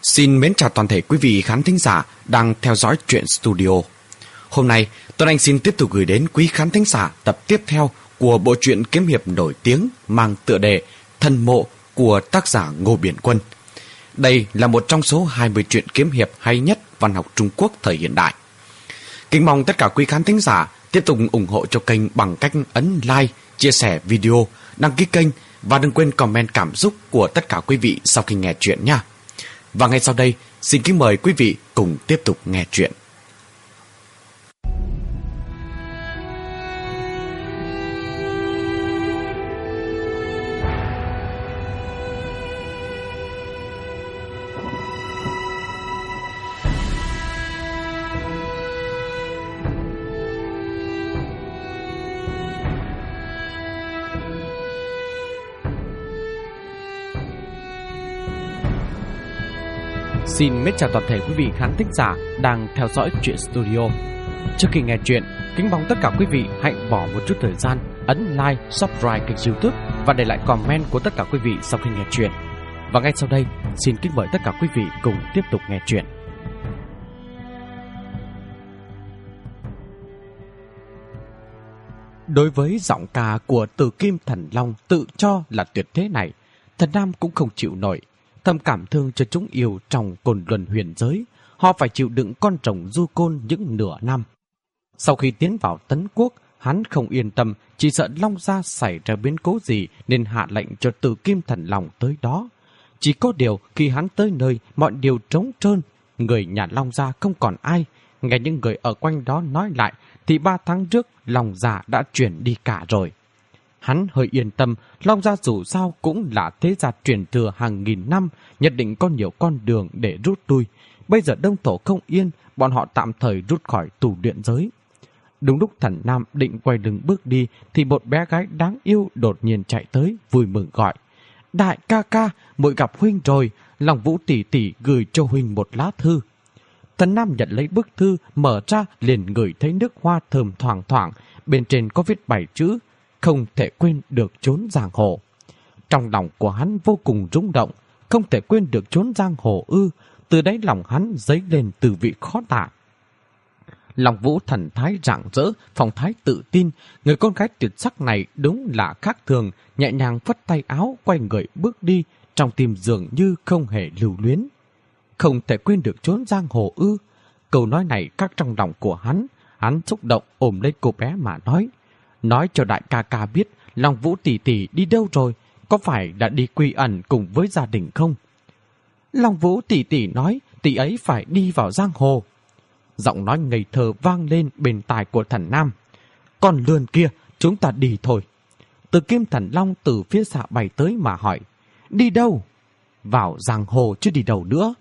Xin mến chào toàn thể quý vị khán thính giả đang theo dõi Truyện Studio. Hôm nay, Tuấn Anh xin tiếp tục gửi đến quý khán thính giả tập tiếp theo của bộ truyện kiếm hiệp nổi tiếng mang tựa đề Thần Mộ của tác giả Ngô Biển Quân. Đây là một trong số 20 truyện kiếm hiệp hay nhất văn học Trung Quốc thời hiện đại. Kính mong tất cả quý khán thính giả tiếp tục ủng hộ cho kênh bằng cách ấn like, chia sẻ video, đăng ký kênh và đừng quên comment cảm xúc của tất cả quý vị sau khi nghe truyện nha. Và ngay sau đây, xin kính mời quý vị cùng tiếp tục nghe truyện. Xin mến chào toàn thể quý vị khán thính giả đang theo dõi Truyện Studio. Trước khi nghe truyện, kính mong tất cả quý vị hãy bỏ một chút thời gian ấn like, subscribe kênh YouTube và để lại comment của tất cả quý vị sau khi nghe truyện. Và ngay sau đây, xin kính mời tất cả quý vị cùng tiếp tục nghe truyện. Đối với giọng ca của Từ Kim Thần Long tự cho là tuyệt thế này, Thần Nam cũng không chịu nổi. Thầm cảm thương cho chúng yêu trong cồn luân huyền giới, họ phải chịu đựng con rồng du côn những nửa năm. Sau khi tiến vào Tấn Quốc, hắn không yên tâm, chỉ sợ Long Gia xảy ra biến cố gì nên hạ lệnh cho Từ Kim Thần Long tới đó. Chỉ có điều khi hắn tới nơi, mọi điều trống trơn, người nhà Long Gia không còn ai. Nghe những người ở quanh đó nói lại thì 3 tháng trước Long Gia đã chuyển đi cả rồi. Hắn hơi yên tâm, Long Gia dù sao cũng là thế gia truyền thừa hàng nghìn năm, nhất định có nhiều con đường để rút lui. Bây giờ đông thổ không yên, bọn họ tạm thời rút khỏi tù luyện giới. Đúng lúc Thần Nam định quay lưng bước đi, thì một bé gái đáng yêu đột nhiên chạy tới, vui mừng gọi. Đại ca ca, muội gặp huynh rồi, Long Vũ tỷ tỷ gửi cho huynh một lá thư. Thần Nam nhận lấy bức thư, mở ra liền ngửi thấy nước hoa thơm thoảng thoảng, bên trên có viết 7 chữ. Không thể quên được chốn giang hồ. Trong lòng của hắn vô cùng rung động, không thể quên được chốn giang hồ ư, từ đáy lòng hắn dấy lên từ vị khó tả. Long Vũ thần thái rạng rỡ, phong thái tự tin, người con gái tuyệt sắc này đúng là khác thường, nhẹ nhàng phất tay áo quay người bước đi, trong tim dường như không hề lưu luyến. Không thể quên được chốn giang hồ ư? Câu nói này các trong lòng của hắn xúc động ôm lấy cô bé mà nói cho đại ca ca biết Long Vũ tỷ tỷ đi đâu rồi, có phải đã đi quy ẩn cùng với gia đình không? Long Vũ tỷ tỷ nói tỷ ấy phải đi vào giang hồ. Giọng nói ngây thơ vang lên bên tai của Thần Nam. Còn lươn kia, chúng ta đi thôi. Từ Kim Thần Long từ phía xa bay tới mà hỏi. Đi đâu? Vào giang hồ chứ đi đâu nữa.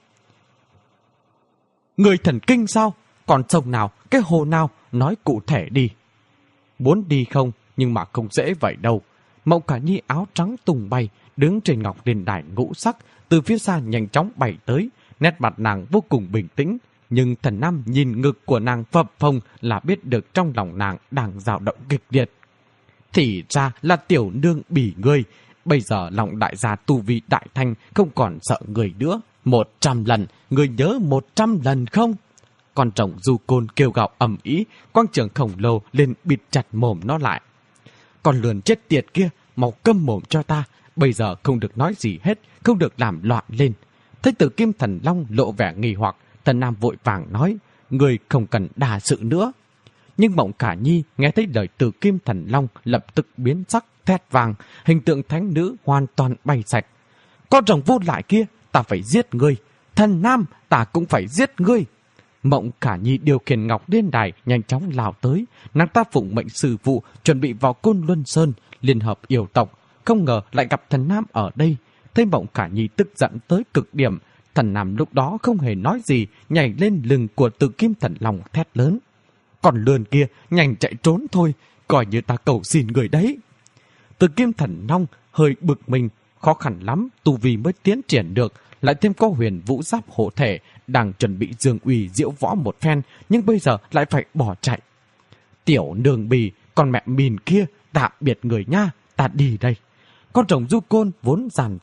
Người thần kinh sao? Còn sông nào, cái hồ nào, nói cụ thể đi. Muốn đi không, nhưng mà không dễ vậy đâu. Mộng Cả Nhi áo trắng tung bay, đứng trên ngọc đền đài ngũ sắc, từ phía xa nhanh chóng bay tới, nét mặt nàng vô cùng bình tĩnh, nhưng Thần Nam nhìn ngực của nàng phập phồng là biết được trong lòng nàng đang dao động kịch liệt. Thì ra là tiểu nương bỉ ngươi, bây giờ lòng đại gia tu vi đại thanh không còn sợ người nữa. 100 lần, người nhớ 100 lần không? Con rồng du côn kêu gào ầm ĩ, quang trường khổng lồ lên bịt chặt mồm nó lại. Con lươn chết tiệt kia, mau câm mồm cho ta, bây giờ không được nói gì hết, không được làm loạn lên. Thấy Từ Kim Thần Long lộ vẻ nghi hoặc, Thần Nam vội vàng nói, người không cần đà sự nữa. Nhưng Mộng Khả Nhi nghe thấy lời Từ Kim Thần Long lập tức biến sắc, thét vàng, hình tượng thánh nữ hoàn toàn bay sạch. Con rồng vô lại kia, ta phải giết ngươi. Thần Nam, ta cũng phải giết ngươi. Mộng Khả Nhi điều khiển ngọc liên đài nhanh chóng lao tới, nàng ta phụng mệnh sư phụ chuẩn bị vào Côn Luân Sơn liên hợp yêu tộc, không ngờ lại gặp Thần Nam ở đây. Thấy Mộng Khả Nhi tức giận tới cực điểm, Thần Nam lúc đó không hề nói gì, nhảy lên lưng của Từ Kim Thần Long thét lớn. Còn lươn kia nhanh chạy trốn thôi, coi như ta cầu xin người đấy. Từ Kim Thần Long hơi bực mình, khó khăn lắm tu vi mới tiến triển được, lại thêm có Huyền Vũ Giáp hộ thể, đang chuẩn bị dương uy diễu võ một phen, nhưng bây giờ lại phải bỏ chạy. Tiểu nương bì, con mẹ mìn kia, tạm biệt người nha, ta đi đây. Con rồng du côn vốn giàn dạo,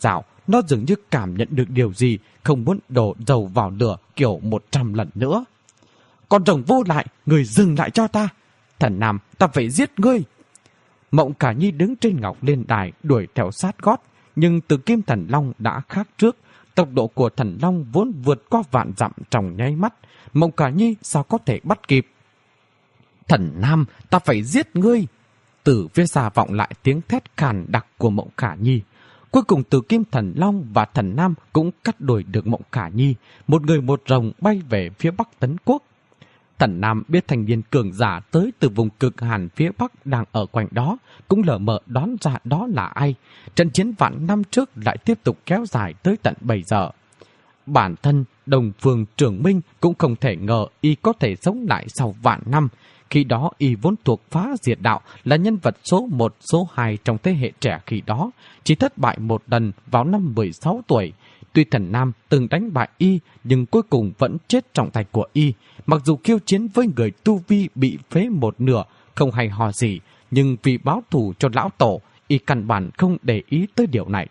nó dường như cảm nhận được điều gì, không muốn đổ dầu vào lửa kiểu 100 lần nữa. Con rồng vô lại, người dừng lại cho ta. Thần Nam, ta phải giết ngươi. Mộng Khả Nhi đứng trên ngọc lên đài đuổi theo sát gót, nhưng Tử Kim Thần Long đã khác trước. Tốc độ của Thần Long vốn vượt qua vạn dặm trong nháy mắt. Mộng Khả Nhi sao có thể bắt kịp? Thần Nam, ta phải giết ngươi. Từ phía xa vọng lại tiếng thét khàn đặc của Mộng Khả Nhi. Cuối cùng Tử Kim Thần Long và Thần Nam cũng cắt đuổi được Mộng Khả Nhi, một người một rồng bay về phía Bắc Tấn Quốc. Thần Nam biết thành viên cường giả tới từ vùng cực hàn phía Bắc đang ở quanh đó, cũng lờ mờ đoán ra đó là ai. Trận chiến vạn năm trước lại tiếp tục kéo dài tới tận bây giờ. Bản thân Đông Phương Trường Minh cũng không thể ngờ y có thể sống lại sau vạn năm. Khi đó y vốn thuộc phá diệt đạo, là nhân vật số 1, số 2 trong thế hệ trẻ khi đó, chỉ thất bại một lần vào năm 16 tuổi. Tuy Thần Nam từng đánh bại y, nhưng cuối cùng vẫn chết trong tay của y. Mặc dù khiêu chiến với người tu vi bị phế một nửa, không hay ho gì, nhưng vì báo thù cho lão tổ, y căn bản không để ý tới điều này.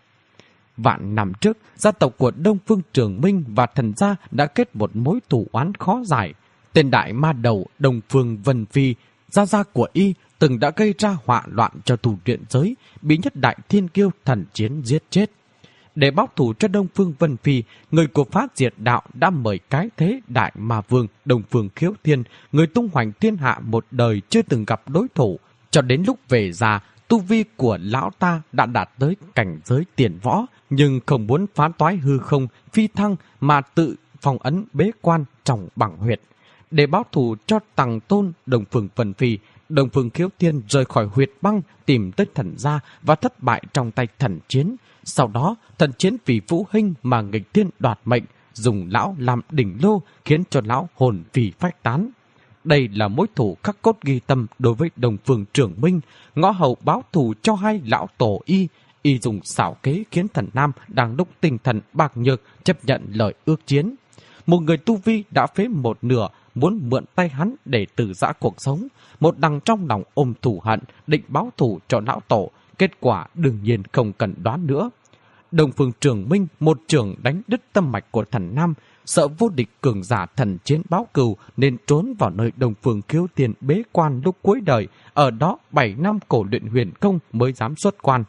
Vạn năm trước, gia tộc của Đông Phương Trường Minh và Thần gia đã kết một mối thù oán khó giải. Tên đại ma đầu Đông Phương Vân Phi, gia của y, từng đã gây ra họa loạn cho tu luyện giới, bị nhất đại thiên kiêu thần chiến giết chết. Để báo thù cho Đông Phương Vân Phi, người của phá diệt đạo đã mời cái thế đại ma vương Đông Phương Khiếu Thiên, người tung hoành thiên hạ một đời chưa từng gặp đối thủ. Cho đến lúc về già, tu vi của lão ta đã đạt tới cảnh giới tiền võ, nhưng không muốn phá toái hư không, phi thăng mà tự phong ấn bế quan trong bằng huyệt. Để báo thù cho Tằng Tôn Đông Phương Vân Phi, Đông Phương Khiếu Thiên rời khỏi huyệt băng tìm tới Thần gia và thất bại trong tay thần chiến. Sau đó, thần chiến vì Vũ Hinh mà nghịch thiên đoạt mệnh, dùng lão làm đỉnh lô khiến cho lão hồn phi phách tán. Đây là mối thù khắc cốt ghi tâm đối với Đông Phương Trường Minh, ngõ hầu báo thù cho hai lão tổ y. Y dùng xảo kế khiến Thần Nam đang lúc tinh thần bạc nhược chấp nhận lời ước chiến. Một người tu vi đã phế một nửa, muốn mượn tay hắn để từ giã cuộc sống. Một đằng trong lòng ôm thù hận, định báo thù cho lão tổ. Kết quả đương nhiên không cần đoán nữa. Đông Phương Trường Minh một trường đánh đứt tâm mạch của Thần Nam, sợ vô địch cường giả thần chiến báo cừu nên trốn vào nơi Đông Phương Khiếu Thiên bế quan lúc cuối đời, ở đó 7 năm cổ luyện huyền công mới dám xuất quan.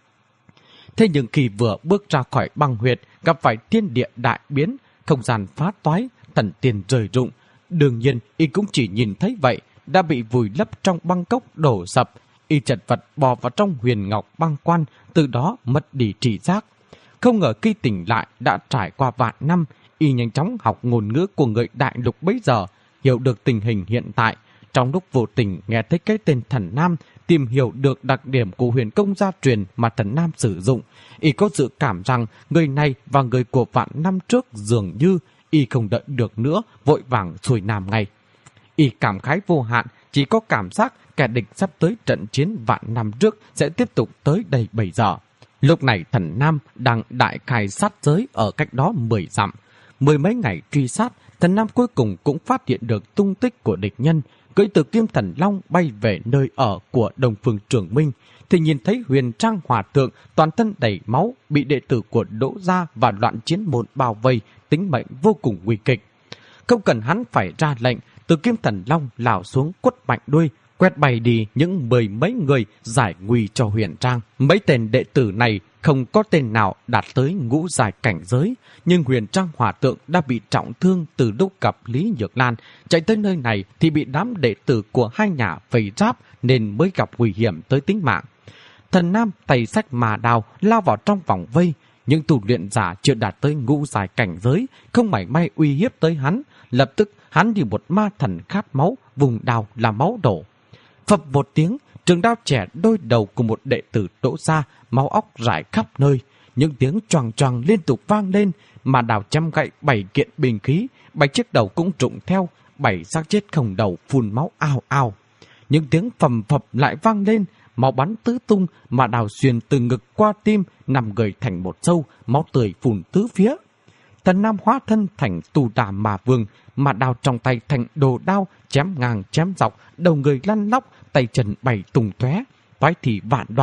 Thế nhưng khi vừa bước ra khỏi băng huyệt, gặp phải thiên địa đại biến, không gian phá toái, thần tiền rời rụng. Đương nhiên, y cũng chỉ nhìn thấy vậy, đã bị vùi lấp trong băng cốc đổ sập. Y chật vật bò vào trong huyền ngọc băng quan, từ đó mất đi trí giác. Không ngờ khi tỉnh lại đã trải qua vạn năm, y nhanh chóng học ngôn ngữ của người đại lục bấy giờ, hiểu được tình hình hiện tại. Trong lúc vô tình nghe thấy cái tên Thần Nam, tìm hiểu được đặc điểm của huyền công gia truyền mà Thần Nam sử dụng, y có dự cảm rằng người này và người của vạn năm trước dường như y không đợi được nữa, vội vàng xuôi nam ngay. Y cảm khái vô hạn, chỉ có cảm giác kẻ địch sắp tới trận chiến vạn năm trước sẽ tiếp tục tới đây bây giờ. Lúc này Thần Nam đang đại khai sát giới ở cách đó 10 dặm. 10 mấy ngày truy sát, Thần Nam cuối cùng cũng phát hiện được tung tích của địch nhân, cưỡi Tử Kim Thần Long bay về nơi ở của Đông Phương Trường Minh, thì nhìn thấy Huyền Trang Hòa Thượng toàn thân đầy máu, bị đệ tử của Đỗ gia và loạn chiến môn bao vây, tính mệnh vô cùng nguy kịch. Không cần hắn phải ra lệnh, Tử Kim Thần Long lao xuống quất mạnh đuôi, quét bay đi những 10 mấy người giải nguy cho Huyền Trang. Mấy tên đệ tử này không có tên nào đạt tới ngũ giai cảnh giới, nhưng Huyền Trang Hòa Thượng đã bị trọng thương từ lúc gặp Lý Nhược Lan. Chạy tới nơi này thì bị đám đệ tử của hai nhà vây giáp nên mới gặp nguy hiểm tới tính mạng. Thần Nam tay xách mà đao lao vào trong vòng vây, nhưng tu luyện giả chưa đạt tới ngũ giai cảnh giới, không mảy may uy hiếp tới hắn. Lập tức hắn như một ma thần khát máu, vùng đao là máu đổ. Phập một tiếng, trường đao chẻ đôi đầu của một đệ tử Đỗ gia, máu óc rải khắp nơi. Những tiếng choàng choàng liên tục vang lên, mà đào chăm gậy 7 kiện binh khí, 7 chiếc đầu cũng trụng theo, 7 xác chết không đầu phun máu ao ao. Những tiếng phầm phập lại vang lên, máu bắn tứ tung, mà đào xuyên từ ngực qua tim, nằm người thành một sâu, máu tươi phun tứ phía. Thần Nam hóa thân thành Tu Đà Ma Vương, mà đào trong tay thành đồ đao, chém ngang chém dọc, đầu người lăn lóc, tay chân bay tung tóe, toái thì vạn đoạn,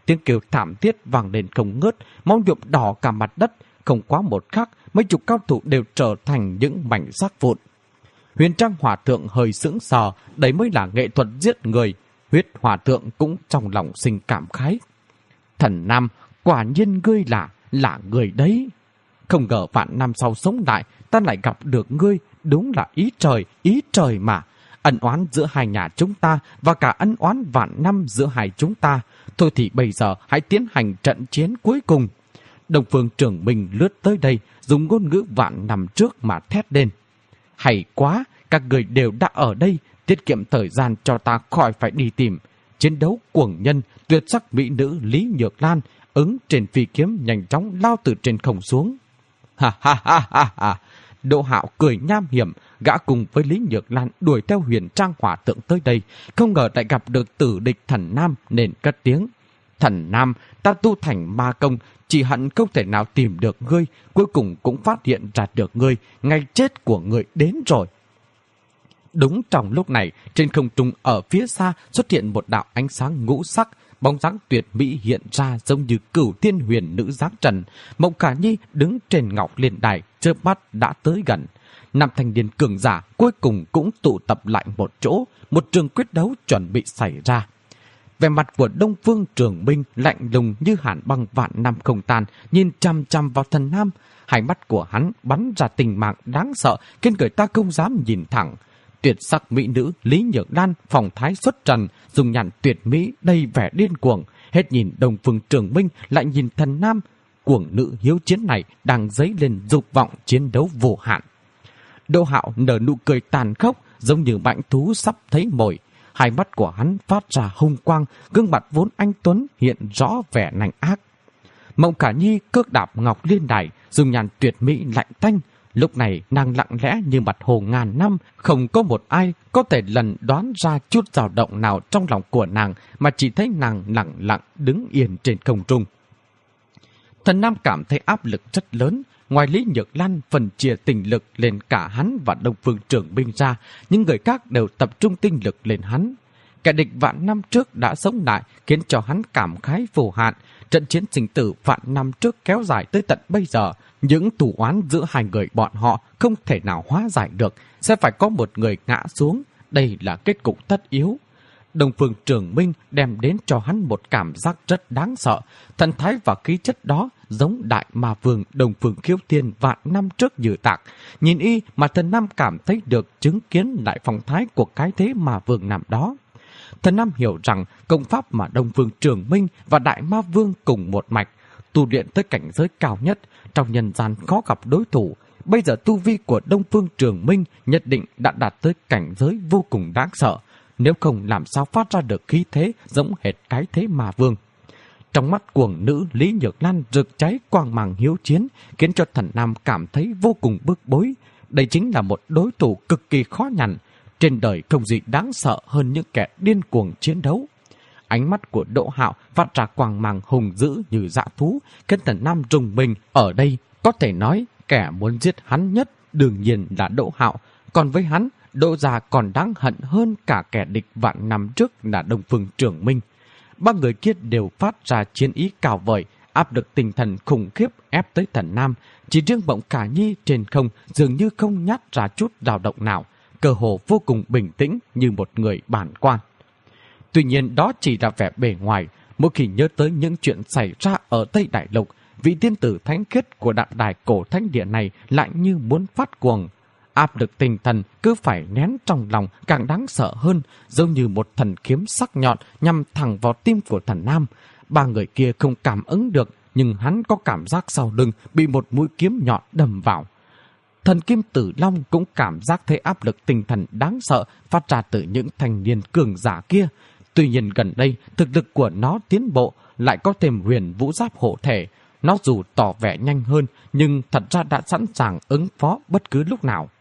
tiếng kêu thảm thiết vang lên không ngớt, máu nhuộm đỏ cả mặt đất. Không quá một khắc, mấy chục cao thủ đều trở thành những mảnh xác vụn. Huyền Trang Hòa Thượng hơi sững sờ, đấy mới là nghệ thuật giết người. Huyết Hòa Thượng cũng trong lòng sinh cảm khái. Thần Nam, quả nhiên ngươi là người đấy. Không ngờ vạn năm sau sống lại, ta lại gặp được ngươi, đúng là ý trời mà. Ân oán giữa hai nhà chúng ta và cả ân oán vạn năm giữa hai chúng ta. Thôi thì bây giờ hãy tiến hành trận chiến cuối cùng. Đông Phương Trưởng Minh lướt tới đây, dùng ngôn ngữ vạn năm trước mà thét lên. Hay quá, các người đều đã ở đây, tiết kiệm thời gian cho ta khỏi phải đi tìm. Chiến đấu cuồng nhân, tuyệt sắc mỹ nữ Lý Nhược Lan, ứng trên phi kiếm nhanh chóng lao từ trên không xuống. Ha ha ha ha ha! Đỗ Hạo cười nham hiểm, gã cùng với Lý Nhược Lan đuổi theo Huyền Trang Hòa Thượng tới đây, không ngờ lại gặp được tử địch Thần Nam nên cất tiếng. Thần Nam, ta tu thành ma công, chỉ hận không thể nào tìm được ngươi, cuối cùng cũng phát hiện ra được ngươi, ngày chết của ngươi đến rồi. Đúng trong lúc này, trên không trung ở phía xa xuất hiện một đạo ánh sáng ngũ sắc, bóng dáng tuyệt mỹ hiện ra giống như Cửu Thiên Huyền Nữ dáng trần. Mộng Khả Nhi đứng trên ngọc liên đài, chớp mắt đã tới gần. Năm thanh niên cường giả cuối cùng cũng tụ tập lại một chỗ, một trường quyết đấu chuẩn bị xảy ra. Vẻ mặt của Đông Phương Trường Minh lạnh lùng như hàn băng vạn năm không tan, nhìn chăm chăm vào Thần Nam. Hai mắt của hắn bắn ra tình mạng đáng sợ, khiến người ta không dám nhìn thẳng. Tuyệt sắc mỹ nữ Lý Nhược Lan phong thái xuất trần, dùng nhàn tuyệt mỹ đầy vẻ điên cuồng. Hết nhìn Đông Phương Trường Minh lại nhìn Thần Nam. Cuồng nữ hiếu chiến này đang dấy lên dục vọng chiến đấu vô hạn. Đỗ Hạo nở nụ cười tàn khốc, giống như mãnh thú sắp thấy mồi. Hai mắt của hắn phát ra hung quang, gương mặt vốn anh tuấn hiện rõ vẻ nành ác. Mộng Khả Nhi cước đạp ngọc liên đài, dùng nhàn tuyệt mỹ lạnh tanh. Lúc này nàng lặng lẽ như mặt hồ ngàn năm, không có một ai có thể lần đoán ra chút dao động nào trong lòng của nàng, mà chỉ thấy nàng lặng lặng đứng yên trên không trung. Thần Nam cảm thấy áp lực rất lớn. Ngoài Lý Nhược Lan phần chia tình lực lên cả hắn và Đông Phương Trường Minh ra, những người khác đều tập trung tinh lực lên hắn. Kẻ địch vạn năm trước đã sống lại, khiến cho hắn cảm khái vô hạn. Trận chiến sinh tử vạn năm trước kéo dài tới tận bây giờ, những thù oán giữa hai người bọn họ không thể nào hóa giải được, sẽ phải có một người ngã xuống. Đây là kết cục tất yếu. Đông Phương Trường Minh đem đến cho hắn một cảm giác rất đáng sợ. Thần thái và khí chất đó giống đại ma vương Đông Phương Khiếu Thiên vạn năm trước như tạc. Nhìn y mà Thần Nam cảm thấy được chứng kiến lại phong thái của cái thế ma vương năm đó. Thần Nam hiểu rằng công pháp mà Đông Phương Trường Minh và đại ma vương cùng một mạch, tu luyện tới cảnh giới cao nhất, trong nhân gian khó gặp đối thủ. Bây giờ tu vi của Đông Phương Trường Minh nhất định đã đạt tới cảnh giới vô cùng đáng sợ. Nếu không làm sao phát ra được khí thế giống hệt cái thế ma vương. Trong mắt cuồng nữ Lý Nhược Lan rực cháy quang mang hiếu chiến, khiến cho Thần Nam cảm thấy vô cùng bức bối. Đây chính là một đối thủ cực kỳ khó nhằn. Trên đời không gì đáng sợ hơn những kẻ điên cuồng chiến đấu. Ánh mắt của Đỗ Hạo phát ra quang mang hùng dữ như dã thú, khiến Thần Nam rùng mình. Ở đây có thể nói kẻ muốn giết hắn nhất đương nhiên là Đỗ Hạo. Còn với hắn, Đỗ gia còn đáng hận hơn cả kẻ địch vạn năm trước là Đông Phương Trường Minh. Ba người kia đều phát ra chiến ý cao vời, áp lực tinh thần khủng khiếp ép tới Thần Nam. Chỉ riêng Mộng Khả Nhi trên không dường như không nhát ra chút dao động nào, cơ hồ vô cùng bình tĩnh như một người bản quan. Tuy nhiên đó chỉ là vẻ bề ngoài. Mỗi khi nhớ tới những chuyện xảy ra ở Tây Đại Lục, vị tiên tử thánh khiết của Đại Đài Cổ Thánh Địa này lại như muốn phát cuồng. Áp lực tinh thần cứ phải nén trong lòng càng đáng sợ hơn, giống như một thần kiếm sắc nhọn nhằm thẳng vào tim của Thần Nam. Ba người kia không cảm ứng được, nhưng hắn có cảm giác sau lưng bị một mũi kiếm nhọn đâm vào. Thần Kim Tử Long cũng cảm giác thấy áp lực tinh thần đáng sợ phát ra từ những thanh niên cường giả kia. Tuy nhiên gần đây thực lực của nó tiến bộ, lại có thêm huyền vũ giáp hộ thể. Nó dù tỏ vẻ nhanh hơn, nhưng thật ra đã sẵn sàng ứng phó bất cứ lúc nào.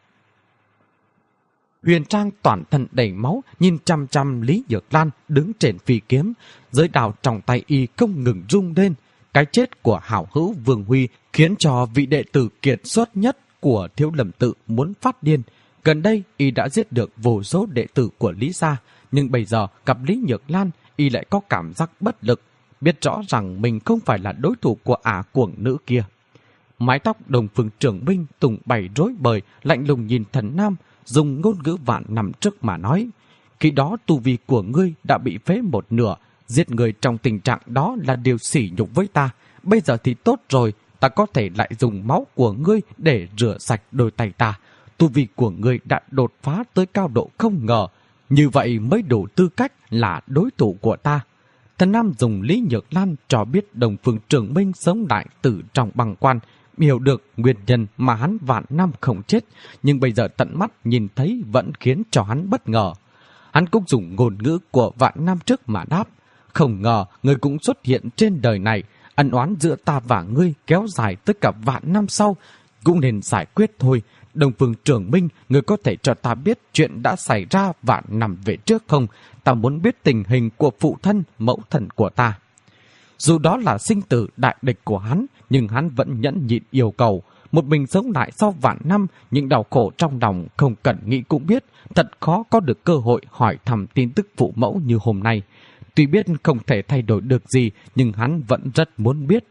Huyền Trang toàn thân đầy máu, nhìn chăm chăm Lý Nhược Lan đứng trên phi kiếm, giới đào trong tay y không ngừng rung lên. Cái chết của hảo hữu Vương Huy khiến cho vị đệ tử kiệt xuất nhất của Thiếu Lâm Tự muốn phát điên. Gần đây y đã giết được vô số đệ tử của Lý gia, nhưng bây giờ gặp Lý Nhược Lan, y lại có cảm giác bất lực. biết rõ rằng mình không phải là đối thủ của ả cuồng nữ kia. Mái tóc Đông Phương Trường Minh tùng bày rối bời, lạnh lùng nhìn Thần Nam, dùng ngôn ngữ vạn năm trước mà nói. Khi đó tu vi của ngươi đã bị phế một nửa, giết người trong tình trạng đó là điều sỉ nhục với ta. Bây giờ thì tốt rồi, ta có thể lại dùng máu của ngươi để rửa sạch đôi tay ta. Tu vi của ngươi đã đột phá tới cao độ không ngờ, như vậy mới đủ tư cách là đối thủ của ta. Thần Nam dùng Lý Nhược Lan cho biết Đông Phương Trường Minh sống lại từ trong băng quan, hiểu được nguyên nhân mà hắn vạn năm không chết, nhưng bây giờ tận mắt nhìn thấy vẫn khiến cho hắn bất ngờ. Hắn cũng dùng ngôn ngữ của vạn năm trước mà đáp, không ngờ ngươi cũng xuất hiện trên đời này, ân oán giữa ta và ngươi kéo dài tới cả vạn năm sau, cũng nên giải quyết thôi. Đông Phương Trường Minh, ngươi có thể cho ta biết chuyện đã xảy ra vạn năm về trước không? Ta muốn biết tình hình của phụ thân, mẫu thân của ta. Dù đó là sinh tử đại địch của hắn, nhưng hắn vẫn nhẫn nhịn yêu cầu. Một mình sống lại sau vạn năm, những đau khổ trong lòng không cần nghĩ cũng biết, thật khó có được cơ hội hỏi thăm tin tức phụ mẫu như hôm nay. Tuy biết không thể thay đổi được gì, nhưng hắn vẫn rất muốn biết.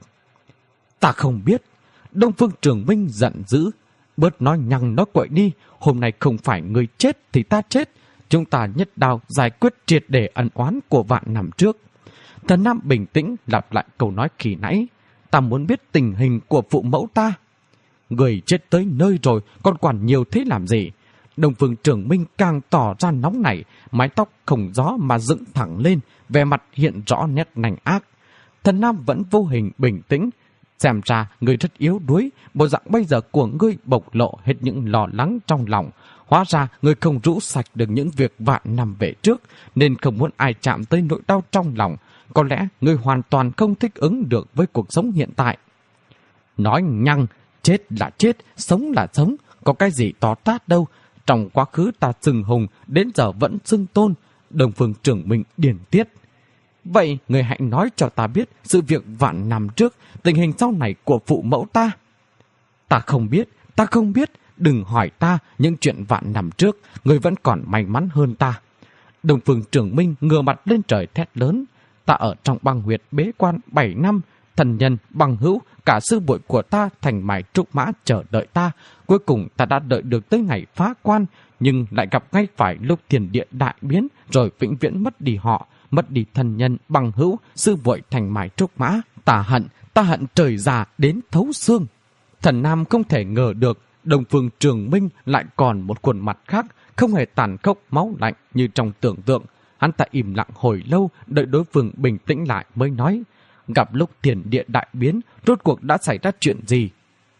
Ta không biết. Đông Phương Trường Minh giận dữ. Bớt nói nhăng nói quậy đi, hôm nay không phải người chết thì ta chết. Chúng ta nhất đao giải quyết triệt để ân oán của vạn năm trước. Thần Nam bình tĩnh lặp lại câu nói khi nãy. Ta muốn biết tình hình của phụ mẫu ta. Người chết tới nơi rồi, còn quản nhiều thế làm gì? Đông Phương Trường Minh càng tỏ ra nóng nảy, mái tóc không gió mà dựng thẳng lên, vẻ mặt hiện rõ nét nành ác. Thần Nam vẫn vô hình bình tĩnh. Xem ra người rất yếu đuối, bộ dạng bây giờ của ngươi bộc lộ hết những lo lắng trong lòng. Hóa ra ngươi không rũ sạch được những việc vạn năm về trước, nên không muốn ai chạm tới nỗi đau trong lòng. Có lẽ ngươi hoàn toàn không thích ứng được với cuộc sống hiện tại. Nói nhăng, chết là chết, sống là sống, có cái gì to tát đâu. Trong quá khứ ta xưng hùng, đến giờ vẫn xưng tôn. Đông Phương Trường Minh điển tiết. Vậy người hãy nói cho ta biết sự việc vạn năm trước, tình hình sau này của phụ mẫu ta. Ta không biết, đừng hỏi ta những chuyện vạn năm trước, người vẫn còn may mắn hơn ta. Đông Phương Trường Minh ngửa mặt lên trời thét lớn. Ta ở trong băng huyệt bế quan 7 năm, thần nhân, bằng hữu, cả sư muội của ta thành mài trúc mã chờ đợi ta. Cuối cùng ta đã đợi được tới ngày phá quan, nhưng lại gặp ngay phải lúc thiên địa đại biến, rồi vĩnh viễn mất đi họ, mất đi thần nhân, bằng hữu, sư muội thành mài trúc mã. Ta hận trời già đến thấu xương. Thần Nam không thể ngờ được Đông Phương Trường Minh lại còn một khuôn mặt khác, không hề tàn khốc máu lạnh như trong tưởng tượng. Hắn ta im lặng hồi lâu, đợi đối phương bình tĩnh lại mới nói, gặp lúc thiên địa đại biến, rốt cuộc đã xảy ra chuyện gì?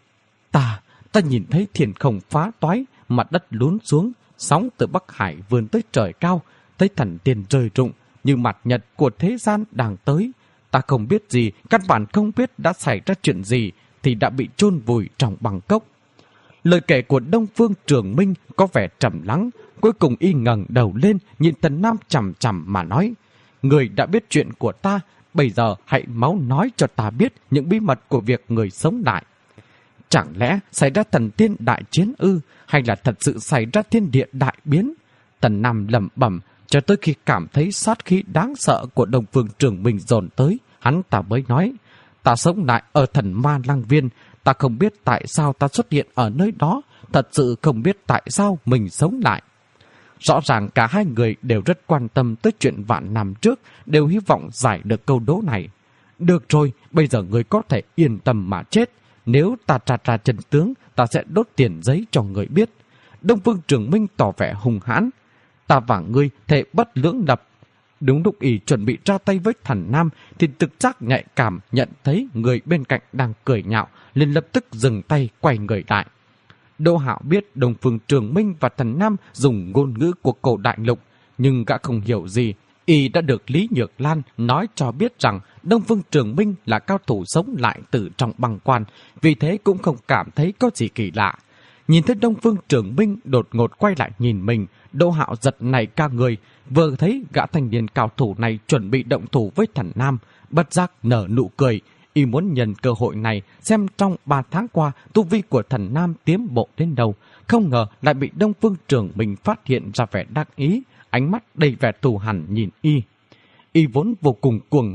Ta nhìn thấy thiên không phá toái, mặt đất lún xuống, sóng từ Bắc Hải vươn tới trời cao, thấy thần tiên rơi rụng, như mặt nhật của thế gian đang tới. Ta không biết gì, căn bản không biết đã xảy ra chuyện gì, thì đã bị chôn vùi trong băng cốc. Lời kể của Đông Phương Trường Minh có vẻ trầm lắng, cuối cùng y ngẩng đầu lên, nhìn Thần Nam chằm chằm mà nói, người đã biết chuyện của ta, bây giờ hãy máu nói cho ta biết những bí mật của việc người sống lại. Chẳng lẽ xảy ra thần tiên đại chiến ư, hay là thật sự xảy ra thiên địa đại biến? Thần Nam lẩm bẩm, cho tới khi cảm thấy sát khí đáng sợ của Đông Phương Trường Minh dồn tới, hắn ta mới nói, ta sống lại ở Thần Ma Lăng Viên, ta không biết tại sao ta xuất hiện ở nơi đó, thật sự không biết tại sao mình sống lại. Rõ ràng cả hai người đều rất quan tâm tới chuyện vạn năm trước, đều hy vọng giải được câu đố này. Được rồi, bây giờ người có thể yên tâm mà chết. Nếu ta tra ra chân tướng, ta sẽ đốt tiền giấy cho người biết. Đông Phương Trường Minh tỏ vẻ hung hãn. Ta và ngươi thề bất lưỡng lập. Đúng lúc y chuẩn bị ra tay với Thần Nam, thì thực giác nhạy cảm nhận thấy người bên cạnh đang cười nhạo, liền lập tức dừng tay quay người lại. Đỗ Hạo biết Đông Phương Trường Minh và Thần Nam dùng ngôn ngữ của cổ đại lục, nhưng gã không hiểu gì. Y đã được Lý Nhược Lan nói cho biết rằng Đông Phương Trường Minh là cao thủ sống lại từ trong băng quan, vì thế cũng không cảm thấy có gì kỳ lạ. Nhìn thấy Đông Phương Trường Minh đột ngột quay lại nhìn mình, Đỗ Hạo giật nảy cả người, vừa thấy gã thanh niên cao thủ này chuẩn bị động thủ với Thần Nam, bất giác nở nụ cười. Y muốn nhân cơ hội này xem trong 3 tháng qua tu vi của Thần Nam tiến bộ đến đâu, không ngờ lại bị Đông Phương Trường Minh phát hiện ra vẻ đắc ý, ánh mắt đầy vẻ thù hằn nhìn y. Y vốn vô cùng cuồng ngạo,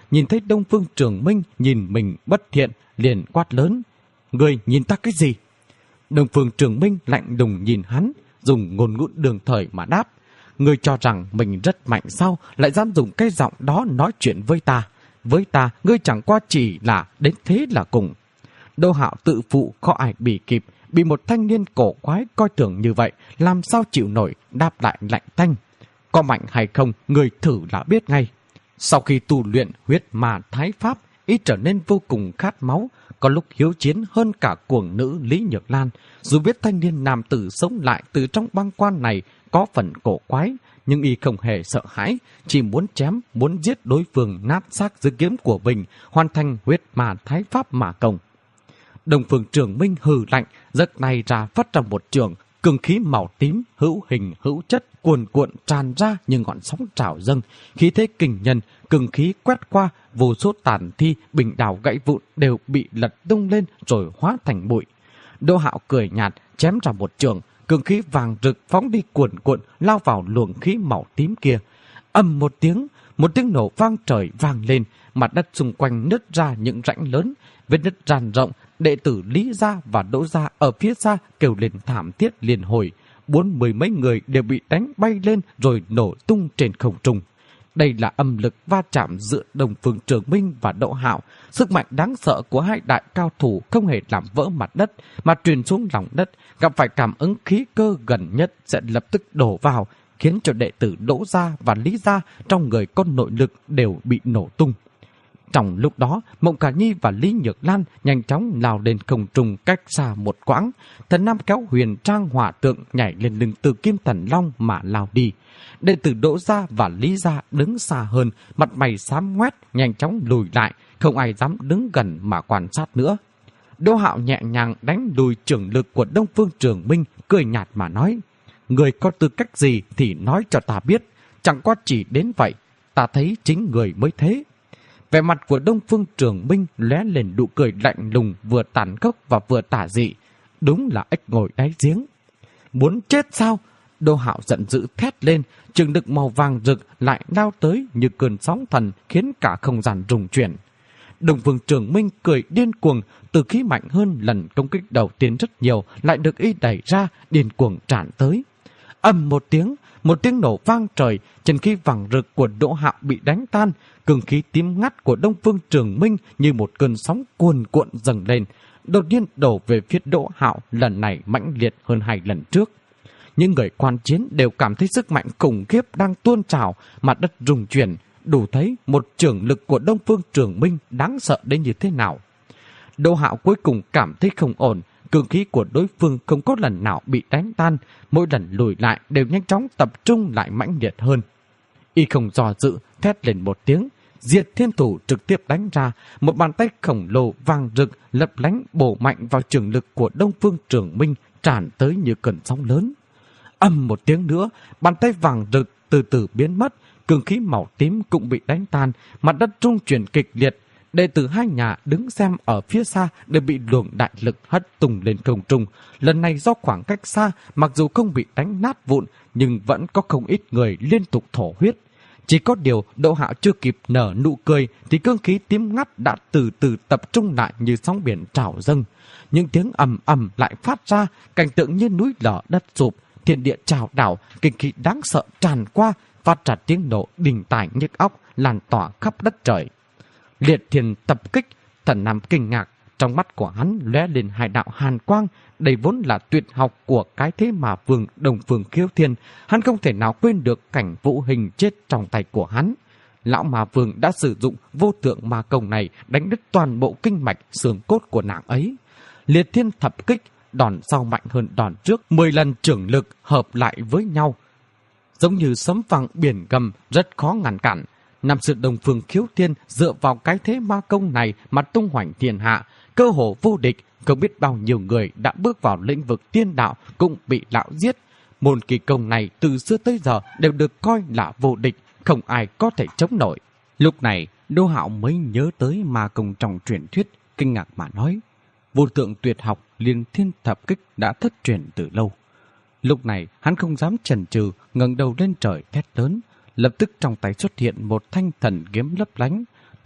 nhìn thấy Đông Phương Trường Minh nhìn mình bất thiện, liền quát lớn: "Ngươi nhìn ta cái gì?" Đông Phương Trường Minh lạnh lùng nhìn hắn, dùng ngôn ngữ đường thời mà đáp: "Ngươi cho rằng mình rất mạnh sao, lại dám dùng cái giọng đó nói chuyện với ta? Với ta, ngươi chẳng qua chỉ là đến thế là cùng." Đỗ Hạo tự phụ khó ai bì kịp, bị một thanh niên cổ quái coi thường như vậy, làm sao chịu nổi, đáp lại lạnh tanh: "Có mạnh hay không, người thử là biết ngay." Sau khi tu luyện huyết ma thái pháp, y trở nên vô cùng khát máu, có lúc hiếu chiến hơn cả cuồng nữ Lý Nhược Lan. Dù biết thanh niên nam tử sống lại từ trong băng quan này có phần cổ quái, nhưng y không hề sợ hãi, chỉ muốn chém, muốn giết đối phương nát xác dưới kiếm của mình, hoàn thành huyết ma thái pháp mà công. Đông Phương Trường Minh hừ lạnh, giật này ra phát ra một trường, cường khí màu tím, hữu hình hữu chất, cuồn cuộn tràn ra như ngọn sóng trào dâng, khí thế kinh nhân, cường khí quét qua, vô số tàn thi, bình đào gãy vụn đều bị lật tung lên rồi hóa thành bụi. Đỗ Hạo cười nhạt, chém ra một trường, cường khí vàng rực phóng đi cuồn cuộn, lao vào luồng khí màu tím kia. Ầm một tiếng nổ vang trời vang lên, mặt đất xung quanh nứt ra những rãnh lớn, vết nứt tràn rộng. Đệ tử Lý gia và Đỗ gia ở phía xa kêu lên thảm thiết liên hồi, 40 mấy người đều bị đánh bay lên rồi nổ tung trên không trung. Đây là âm lực va chạm giữa Đông Phương Trường Minh và Đỗ Hạo, sức mạnh đáng sợ của hai đại cao thủ không hề làm vỡ mặt đất mà truyền xuống lòng đất, gặp phải cảm ứng khí cơ gần nhất sẽ lập tức đổ vào, khiến cho đệ tử Đỗ gia và Lý gia trong người có nội lực đều bị nổ tung. Trong lúc đó, Mộng Cả Nhi và Lý Nhược Lan nhanh chóng lao lên không trung cách xa một quãng. Thần Nam kéo huyền trang hỏa tượng nhảy lên lưng Từ Kim Thần Long mà lao đi. Đệ tử Đỗ gia và Lý gia đứng xa hơn, mặt mày xám ngoét, nhanh chóng lùi lại, không ai dám đứng gần mà quan sát nữa. Đỗ Hạo nhẹ nhàng đánh lùi trưởng lực của Đông Phương Trường Minh, cười nhạt mà nói: "Người có tư cách gì thì nói cho ta biết, chẳng qua chỉ đến vậy, ta thấy chính người mới thế." Vẻ mặt của Đông Phương Trường Minh lóe lên nụ cười lạnh lùng, vừa tàn khốc và vừa tà dị. Đúng là ếch ngồi đáy giếng. Muốn chết sao? Đỗ Hạo giận dữ thét lên, trường lực màu vàng rực lại lao tới như cơn sóng thần, khiến cả không gian rung chuyển. Đông Phương Trường Minh cười điên cuồng, từ khí mạnh hơn lần công kích đầu tiên rất nhiều, lại được y đẩy ra, điên cuồng tràn tới. Ầm một tiếng nổ vang trời, chân khí vàng rực của Đỗ Hạo bị đánh tan, cường khí tím ngắt của Đông Phương Trường Minh như một cơn sóng cuồn cuộn dâng lên, đột nhiên đổ về phía Đỗ Hạo, lần này mãnh liệt hơn 2 lần trước. Những người quan chiến đều cảm thấy sức mạnh khủng khiếp đang tuôn trào, mặt đất rung chuyển, đủ thấy một chưởng lực của Đông Phương Trường Minh đáng sợ đến như thế nào. Đỗ Hạo cuối cùng cảm thấy không ổn, cường khí của đối phương không có lần nào bị đánh tan, mỗi lần lùi lại đều nhanh chóng tập trung lại mãnh liệt hơn. Y không do dự, thét lên một tiếng, Diệt Thiên Thủ trực tiếp đánh ra, một bàn tay khổng lồ vàng rực lấp lánh bổ mạnh vào trường lực của Đông Phương Trường Minh, tràn tới như cơn sóng lớn. Ầm một tiếng nữa, bàn tay vàng rực từ từ biến mất, cường khí màu tím cũng bị đánh tan, mặt đất rung chuyển kịch liệt. Đệ tử hai nhà đứng xem ở phía xa đều bị luồng đại lực hất tung lên không trung. Lần này do khoảng cách xa, mặc dù không bị đánh nát vụn, nhưng vẫn có không ít người liên tục thổ huyết. Chỉ có điều Đỗ Hạo chưa kịp nở nụ cười thì cương khí tím ngắt đã từ từ tập trung lại như sóng biển trào dâng. Những tiếng ầm ầm lại phát ra, cảnh tượng như núi lở đất sụp, thiên địa trào đảo, kinh khí đáng sợ tràn qua, phát ra tiếng nổ đình tài nhức óc, lan tỏa khắp đất trời. Liệt Thiên tập kích, Thần Nam kinh ngạc, trong mắt của hắn lóe lên hai đạo hàn quang, đây vốn là tuyệt học của cái thế mà vương Đông Phương Khiếu Thiên, hắn không thể nào quên được cảnh Vũ Hình chết trong tay của hắn. Lão Ma Vương đã sử dụng vô tượng ma công này đánh đứt toàn bộ kinh mạch xương cốt của nàng ấy. Liệt Thiên thập kích, đòn sau mạnh hơn đòn trước 10 lần trưởng lực hợp lại với nhau, giống như sấm vang biển gầm, rất khó ngăn cản. Năm xưa Đông Phương Khiếu Thiên dựa vào cái thế ma công này mà tung hoành thiên hạ, cơ hồ vô địch, không biết bao nhiêu người đã bước vào lĩnh vực tiên đạo cũng bị lão giết. Môn kỳ công này từ xưa tới giờ đều được coi là vô địch, không ai có thể chống nổi. Lúc này, Đỗ Hạo mới nhớ tới ma công trong truyền thuyết, kinh ngạc mà nói: vô tượng tuyệt học Liên Thiên thập kích đã thất truyền từ lâu. Lúc này, hắn không dám chần chừ, ngẩng đầu lên trời thét lớn. Lập tức trong tay xuất hiện một thanh thần kiếm lấp lánh,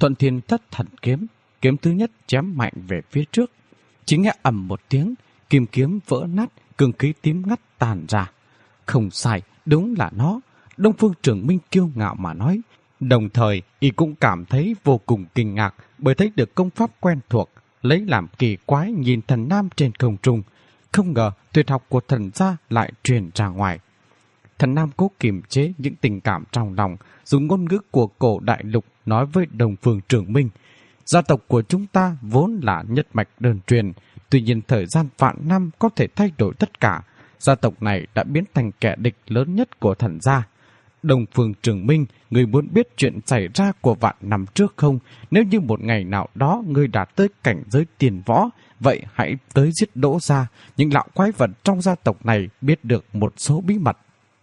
Thuận Thiên Thất Thần Kiếm, kiếm thứ nhất chém mạnh về phía trước. Chỉ nghe ầm một tiếng, kim kiếm vỡ nát, cương khí tím ngắt tàn ra. Không sai, đúng là nó. Đông Phương Trường Minh kiêu ngạo mà nói. Đồng thời, y cũng cảm thấy vô cùng kinh ngạc bởi thấy được công pháp quen thuộc, lấy làm kỳ quái nhìn thần nam trên không trung. Không ngờ tuyệt học của thần gia lại truyền ra ngoài. Thần nam cố kiềm chế những tình cảm trong lòng, dùng ngôn ngữ của cổ đại lục nói với Đông Phương Trường Minh. Gia tộc của chúng ta vốn là nhất mạch đơn truyền, tuy nhiên thời gian vạn năm có thể thay đổi tất cả. Gia tộc này đã biến thành kẻ địch lớn nhất của thần gia. Đông Phương Trường Minh, người muốn biết chuyện xảy ra của vạn năm trước không? Nếu như một ngày nào đó ngươi đã tới cảnh giới tiền võ, vậy hãy tới giết Đỗ gia. Những lão quái vật trong gia tộc này biết được một số bí mật.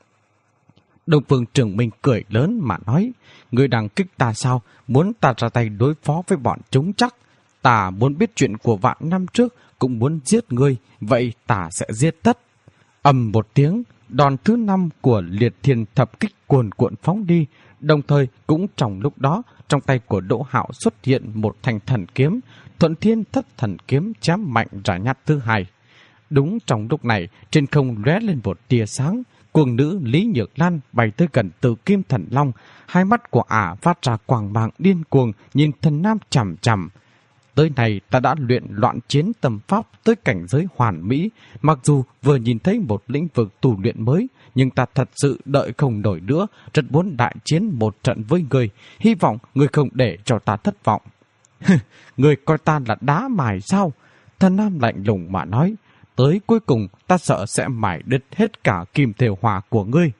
Đông Phương Trường Minh cười lớn mà nói, ngươi đang kích ta sao? Muốn ta ra tay đối phó với bọn chúng chắc? Ta muốn biết chuyện của vạn năm trước, cũng muốn giết ngươi, vậy ta sẽ giết tất. Ầm một tiếng, đòn thứ 5 của Liệt Thiên Thập Kích cuồn cuộn phóng đi, đồng thời cũng trong lúc đó, trong tay của Đỗ Hạo xuất hiện một thanh thần kiếm, Thuận Thiên Thất Thần Kiếm chém mạnh ra nhát thứ 2. Đúng trong lúc này, trên không lóe lên một tia sáng, cuồng nữ Lý Nhược Lan bay tới gần Tử Kim Thần Long, hai mắt của ả phát ra quang mang điên cuồng nhìn thần nam chằm chằm. Tới này ta đã luyện loạn chiến tâm pháp tới cảnh giới hoàn mỹ, mặc dù vừa nhìn thấy một lĩnh vực tu luyện mới, nhưng ta thật sự đợi không nổi nữa, rất muốn đại chiến một trận với người, hy vọng người không để cho ta thất vọng. Người coi ta là đá mài sao? Thần nam lạnh lùng mà nói, tới cuối cùng ta sợ sẽ mài đứt hết cả kim thêu hòa của ngươi.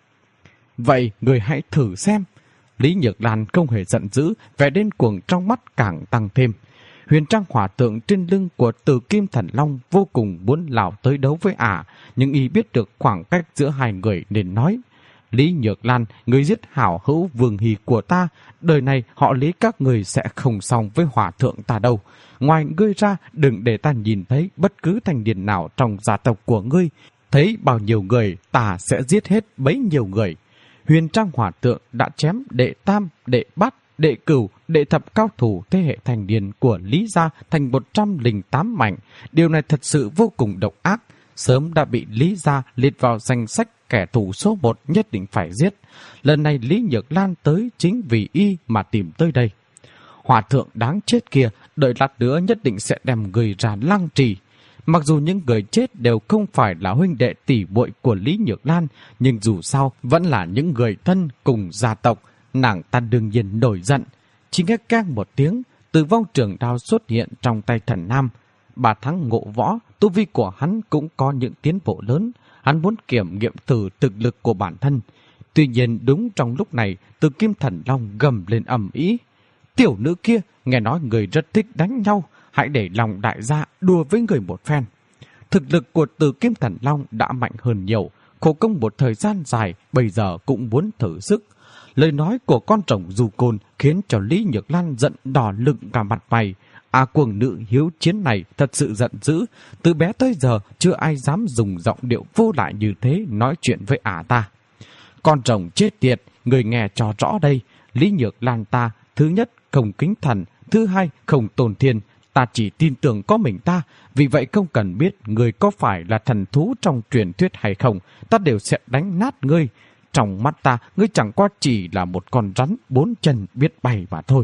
Vậy người hãy thử xem. Lý Nhược Lan không hề giận dữ, vẻ điên cuồng trong mắt càng tăng thêm. Huyền trang hỏa tượng trên lưng của Tử Kim Thần Long vô cùng muốn lao tới đấu với ả, nhưng y biết được khoảng cách giữa hai người nên nói, Lý Nhược Lan, người giết hảo hữu Vương Hỷ của ta, đời này họ Lý các người sẽ không xong với hỏa thượng ta đâu. Ngoài ngươi ra, đừng để ta nhìn thấy bất cứ thành niên nào trong gia tộc của ngươi. Thấy bao nhiêu người, ta sẽ giết hết bấy nhiêu người. Huyền trang hỏa tượng đã chém đệ tam, đệ bát, đệ cửu, đệ thập cao thủ thế hệ thành niên của Lý gia thành 108 mảnh. Điều này thật sự vô cùng độc ác, sớm đã bị Lý gia liệt vào danh sách kẻ thù số 1 nhất định phải giết. Lần này Lý Nhược Lan tới chính vì y mà tìm tới đây. Hòa thượng đáng chết kia, đợi lát nữa nhất định sẽ đem người ra lăng trì. Mặc dù những người chết đều không phải là huynh đệ tỷ muội của Lý Nhược Lan, nhưng dù sao vẫn là những người thân cùng gia tộc, nàng ta đương nhiên nổi giận. Chỉ nghe keng một tiếng, Tử Vong Trường Đao xuất hiện trong tay thần nam. 3 tháng ngộ võ, tu vi của hắn cũng có những tiến bộ lớn. Hắn muốn kiểm nghiệm thử thực lực của bản thân. Tuy nhiên đúng trong lúc này, Tử Kim Thần Long gầm lên ầm ĩ. Tiểu nữ kia, nghe nói người rất thích đánh nhau, hãy để lòng đại gia đùa với người một phen. Thực lực của Tử Kim Thần Long đã mạnh hơn nhiều, khổ công một thời gian dài, bây giờ cũng muốn thử sức. Lời nói của con rồng Du Côn khiến cho Lý Nhược Lan giận đỏ lựng cả mặt mày. Cuồng nữ hiếu chiến này thật sự giận dữ, từ bé tới giờ chưa ai dám dùng giọng điệu vô lại như thế nói chuyện với ta. Con rồng chết tiệt, người nghe cho rõ đây, Lý Nhược Lan ta, thứ nhất không kính thần, thứ hai không tôn thiên, ta chỉ tin tưởng có mình ta, vì vậy không cần biết người có phải là thần thú trong truyền thuyết hay không, ta đều sẽ đánh nát ngươi. Trong mắt ta, ngươi chẳng qua chỉ là một con rắn 4 chân biết bay mà thôi.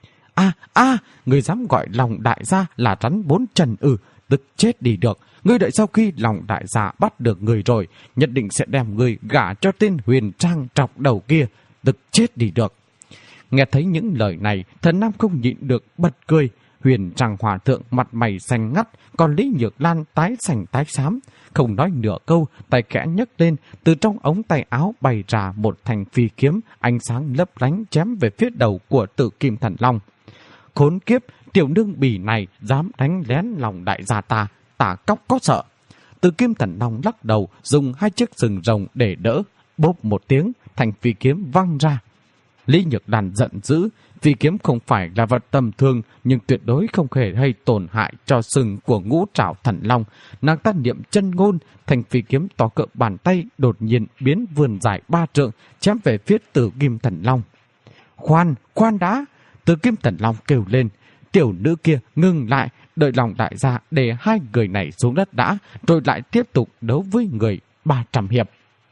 Ngươi dám gọi lòng đại gia là rắn 4 chân tức chết đi được. Ngươi đợi sau khi lòng đại gia bắt được người rồi, nhất định sẽ đem ngươi gả cho tên Huyền Trang trọc đầu kia, tức chết đi được. Nghe thấy những lời này, thần nam không nhịn được bật cười. Huyền Trang hòa thượng mặt mày xanh ngắt, còn Lý Nhược Lan tái xanh tái xám. Không nói nửa câu, tay khẽ nhấc lên, từ trong ống tay áo bày ra một thanh phi kiếm, ánh sáng lấp lánh chém về phía đầu của Tử Kim Thần Long. Khốn kiếp, tiểu nương bỉ này dám đánh lén lòng đại gia ta, tả cóc có sợ. Tử Kim Thần Long lắc đầu, dùng 2 chiếc sừng rồng để đỡ. Bốp một tiếng, thanh phi kiếm văng ra. Lý Nhược Lan giận dữ, phi kiếm không phải là vật tầm thường, nhưng tuyệt đối không hề gây tổn hại cho sừng của Ngũ Trảo Thần Long. Nàng ta niệm chân ngôn, thanh phi kiếm to cỡ bàn tay đột nhiên biến vườn dài 3 trượng, chém về phía Tử Kim Thần Long. Khoan đã! Từ Kim Thần Long kêu lên. Tiểu nữ kia ngừng lại, đợi lòng đại gia để hai người này xuống đất đã, rồi lại tiếp tục đấu với người 300 hiệp.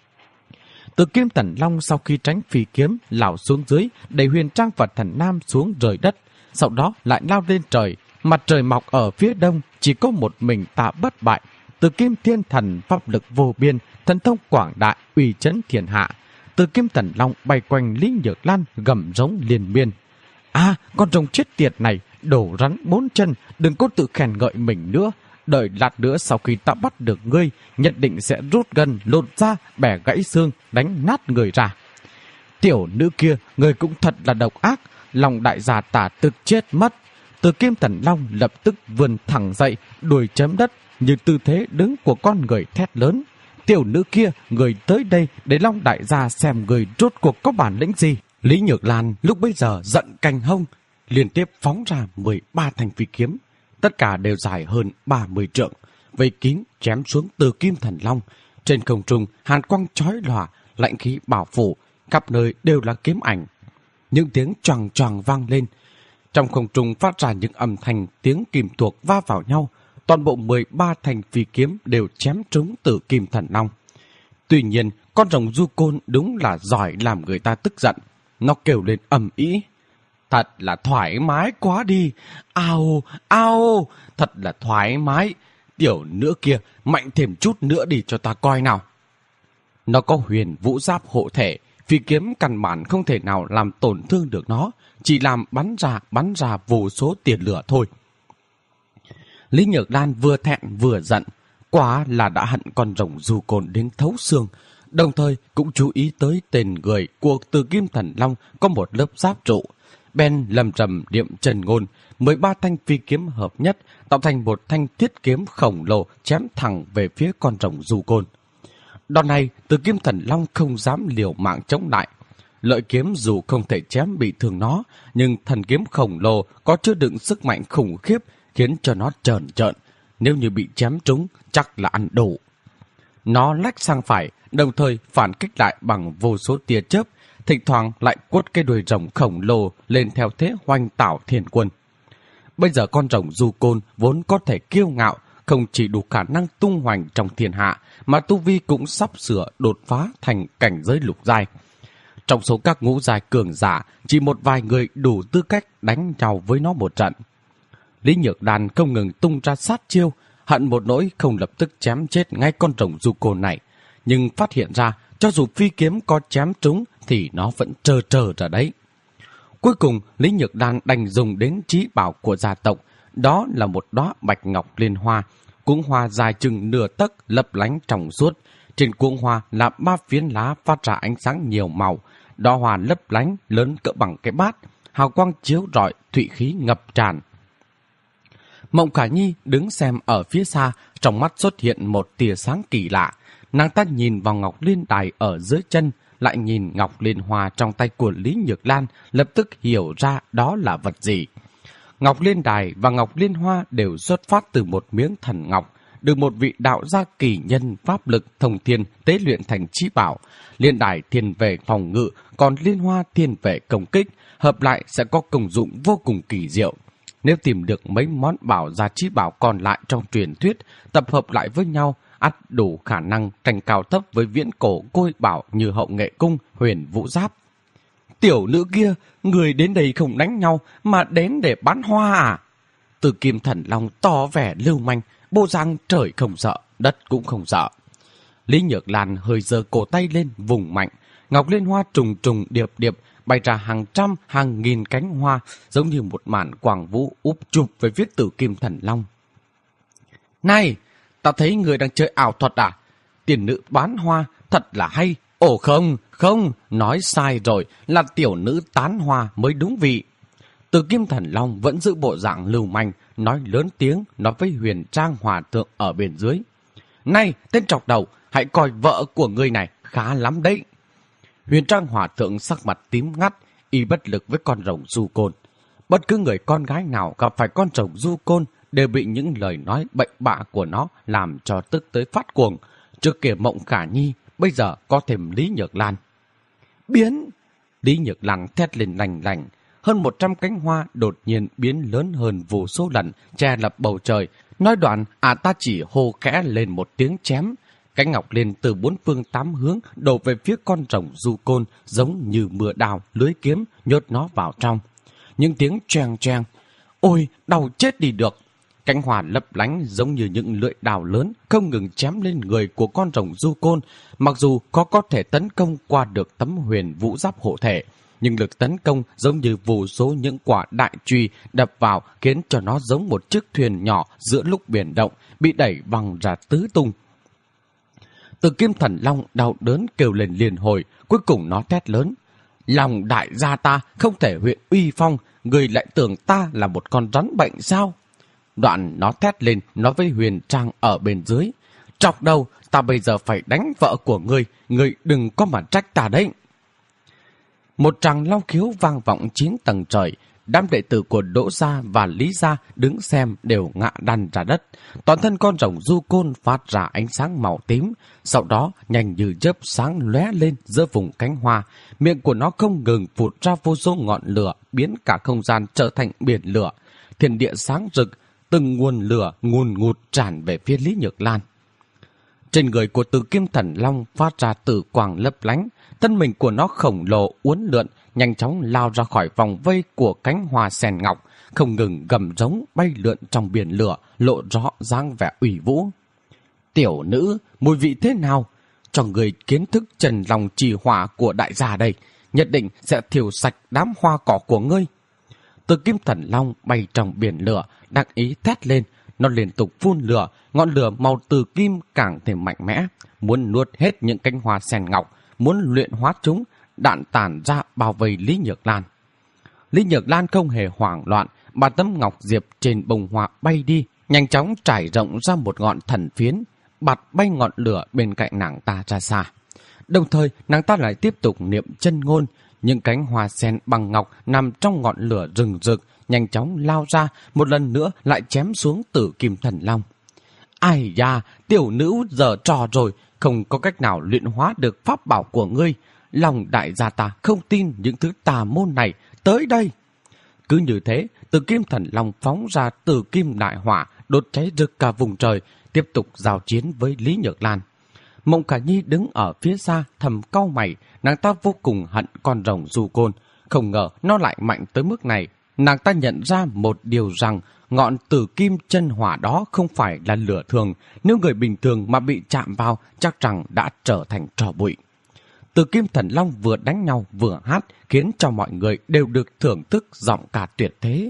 Từ Kim Thần Long sau khi tránh phi kiếm lao xuống dưới, đẩy Huyền Trang và Thần Nam xuống rời đất, sau đó lại lao lên trời. Mặt trời mọc ở phía đông, chỉ có một mình Tạ bất bại. Từ Kim Thiên Thần pháp lực vô biên, thần thông quảng đại, uy chấn thiên hạ. Từ Kim Thần Long bay quanh Lý Nhược Lan gầm rống liên miên. Con rồng chết tiệt này, đổ rắn 4 chân, đừng có tự khen ngợi mình nữa. Đợi lát nữa sau khi ta bắt được ngươi, nhất định sẽ rút gân, lột da, bẻ gãy xương, đánh nát người ra. Tiểu nữ kia, người cũng thật là độc ác, lòng đại gia tả thực chết mất. Từ Kim Thần Long lập tức vươn thẳng dậy, đuôi chấm đất, như tư thế đứng của con người thét lớn. Tiểu nữ kia, người tới đây để Long đại gia xem người rốt cuộc có bản lĩnh gì. Lý Nhược Lan lúc bấy giờ giận cành hông, liên tiếp phóng ra 13 thanh phi kiếm, tất cả đều dài hơn 30 trượng, vây kín chém xuống Từ Kim Thần Long. Trên không trung hàn quang chói lòa, lạnh khí bao phủ, khắp nơi đều là kiếm ảnh. Những tiếng choàng choàng vang lên, trong không trung phát ra những âm thanh tiếng kim thuộc va vào nhau. Toàn bộ 13 thanh phi kiếm đều chém trúng Từ Kim Thần Long. Tuy nhiên, con rồng du côn đúng là giỏi làm người ta tức giận. Nó kêu lên ầm ĩ. Thật là thoải mái quá đi. Ao, ao, thật là thoải mái. Tiểu nữa kia, mạnh thêm chút nữa đi cho ta coi nào. Nó có huyền vũ giáp hộ thể, phi kiếm căn bản không thể nào làm tổn thương được nó, chỉ làm bắn ra vô số tiền lửa thôi. Lý Nhược Lan vừa thẹn vừa giận, quả là đã hận con rồng du côn đến thấu xương, đồng thời cũng chú ý tới tên người của Từ Kim Thần Long có một lớp giáp trụ. Ben lầm rầm niệm trần ngôn, 13 thanh phi kiếm hợp nhất tạo thành một thanh thiết kiếm khổng lồ chém thẳng về phía con rồng du côn. Đòn này, Từ Kim Thần Long không dám liều mạng chống lại. Lợi kiếm dù không thể chém bị thương nó, nhưng thần kiếm khổng lồ có chứa đựng sức mạnh khủng khiếp, khiến cho nó trờn trợn. Nếu như bị chém trúng, chắc là ăn đủ. Nó lách sang phải, đồng thời phản kích lại bằng vô số tia chớp, thỉnh thoảng lại quất cái đuôi rồng khổng lồ lên theo thế hoành tảo thiên quân. Bây giờ con rồng du côn vốn có thể kiêu ngạo, không chỉ đủ khả năng tung hoành trong thiên hạ, mà tu vi cũng sắp sửa đột phá thành cảnh giới lục giai. Trong số các ngũ giai cường giả, chỉ một vài người đủ tư cách đánh nhau với nó một trận. Lý Nhược Đàn không ngừng tung ra sát chiêu, hận một nỗi không lập tức chém chết ngay con rồng du côn này, nhưng phát hiện ra cho dù phi kiếm có chém trúng thì nó vẫn trơ ra đấy. Cuối cùng, Lý Nhược Đan đành dùng đến chí bảo của gia tộc, đó là một đóa bạch ngọc liên hoa, cuống hoa dài chừng nửa tấc lấp lánh trong suốt. Trên cuống hoa là 3 phiến lá phát ra ánh sáng nhiều màu, đóa hoa lấp lánh lớn cỡ bằng cái bát, hào quang chiếu rọi, thụy khí ngập tràn. Mộng Khả Nhi đứng xem ở phía xa, trong mắt xuất hiện một tia sáng kỳ lạ. Nàng ta nhìn vào ngọc liên đài ở dưới chân, lại nhìn ngọc liên hoa trong tay của Lý Nhược Lan, lập tức hiểu ra đó là vật gì. Ngọc liên đài và ngọc liên hoa đều xuất phát từ một miếng thần ngọc, được một vị đạo gia kỳ nhân pháp lực thông thiên tế luyện thành chí bảo. Liên đài thiên về phòng ngự, còn liên hoa thiên về công kích, hợp lại sẽ có công dụng vô cùng kỳ diệu. Nếu tìm được mấy món bảo gia chí bảo còn lại trong truyền thuyết, tập hợp lại với nhau, ắt đủ khả năng tranh cao thấp với viễn cổ côi bảo như Hậu Nghệ Cung, Huyền Vũ Giáp. Tiểu nữ kia, người đến đây không đánh nhau mà đến để bán hoa à? Từ Kim Thần Long tỏ vẻ lưu manh, bộ dạng trời không sợ, đất cũng không sợ. Lý Nhược Lan hơi giơ cổ tay lên vùng mạnh, ngọc liên hoa trùng trùng điệp điệp bay ra hàng trăm hàng nghìn cánh hoa, giống như một màn quang vũ úp chụp về phía Từ Kim Thần Long. Này, ta thấy người đang chơi ảo thuật à? Tiền nữ bán hoa thật là hay. Ồ không, nói sai rồi, là tiểu nữ tán hoa mới đúng vị. Từ Kim Thần Long vẫn giữ bộ dạng lưu manh, nói lớn tiếng, nói với Huyền Trang Hòa Thượng ở bên dưới. Này, tên trọc đầu, hãy coi vợ của người này khá lắm đấy. Huyền Trang Hòa Thượng sắc mặt tím ngắt, y bất lực với con rồng du côn. Bất cứ người con gái nào gặp phải con rồng du côn đều bị những lời nói bệnh bạ của nó làm cho tức tới phát cuồng. Trước kia Mộng Khả Nhi, bây giờ có thêm Lý Nhược Lan. Biến! Lý Nhược Lan thét lên lành lành. hơn 100 cánh hoa đột nhiên biến lớn hơn vô số lần, che lập bầu trời. Nói đoạn, ta chỉ hô khẽ lên một tiếng chém. Cánh ngọc lên từ 4 phương 8 hướng đổ về phía con rồng du côn, giống như mưa đào, lưới kiếm, nhốt nó vào trong. Những tiếng choeng choeng, ôi, đau chết đi được. Cánh hoa lấp lánh giống như những lưỡi đào lớn, không ngừng chém lên người của con rồng du côn. Mặc dù có thể tấn công qua được tấm huyền vũ giáp hộ thể, nhưng lực tấn công giống như vô số những quả đại truy đập vào, khiến cho nó giống một chiếc thuyền nhỏ giữa lúc biển động, bị đẩy văng ra tứ tung. Từ Kim Thần Long đau đớn kêu lên liên hồi, cuối cùng nó thét lớn: "Lòng đại gia ta không thể huyện uy phong, người lại tưởng ta là một con rắn bệnh sao?" Đoạn nó thét lên, nói với Huyền Trang ở bên dưới: "Trọc đầu, ta bây giờ phải đánh vợ của ngươi đừng có mà trách ta đấy." Một tràng long khiếu vang vọng 9 tầng trời. Đám đệ tử của Đỗ Gia và Lý Gia đứng xem đều ngã đăn ra đất. Toàn thân con rồng du côn phát ra ánh sáng màu tím, sau đó nhanh như chớp sáng lóe lên giữa vùng cánh hoa. Miệng của nó không ngừng phụt ra vô số ngọn lửa, biến cả không gian trở thành biển lửa. Thiên địa sáng rực, từng nguồn lửa ngùn ngụt tràn về phía Lý Nhược Lan. Trên người của Từ Kim Thần Long phát ra tử quang lấp lánh, thân mình của nó khổng lồ uốn lượn, nhanh chóng lao ra khỏi vòng vây của cánh hoa sen ngọc, không ngừng gầm rống bay lượn trong biển lửa, lộ rõ dáng vẻ uy vũ. "Tiểu nữ, mùi vị thế nào? Cho người kiến thức trần lòng trì hỏa của đại gia đây, nhất định sẽ thiêu sạch đám hoa cỏ của ngươi." Từ Kim Thần Long bay trong biển lửa, đắc ý thét lên. Nó liên tục phun lửa, ngọn lửa màu từ kim càng thêm mạnh mẽ, muốn nuốt hết những cánh hoa sen ngọc, muốn luyện hóa chúng. Đạn tản ra bao vây Lý Nhược Lan. Lý Nhược Lan không hề hoảng loạn, bà tấm ngọc diệp trên bông hoa bay đi, nhanh chóng trải rộng ra một ngọn thần phiến, bạt bay ngọn lửa bên cạnh nàng ta ra xa. Đồng thời, nàng ta lại tiếp tục niệm chân ngôn. Những cánh hoa sen bằng ngọc nằm trong ngọn lửa rừng rực, nhanh chóng lao ra, một lần nữa lại chém xuống Tử Kim Thần Long. "Ai da, tiểu nữ giờ trò rồi, không có cách nào luyện hóa được pháp bảo của ngươi. Lòng đại gia ta không tin những thứ tà môn này, tới đây!" Cứ như thế, Từ Kim Thần Long phóng ra Tử Kim Đại Hỏa, đốt cháy rực cả vùng trời, tiếp tục giao chiến với Lý Nhược Lan. Mộng Khả Nhi đứng ở phía xa thầm cau mày, nàng ta vô cùng hận con rồng du côn, không ngờ nó lại mạnh tới mức này. Nàng ta nhận ra một điều rằng ngọn Tử Kim chân hỏa đó không phải là lửa thường, nếu người bình thường mà bị chạm vào chắc rằng đã trở thành tro bụi. Từ Kim Thần Long vừa đánh nhau vừa hát, khiến cho mọi người đều được thưởng thức giọng ca tuyệt thế.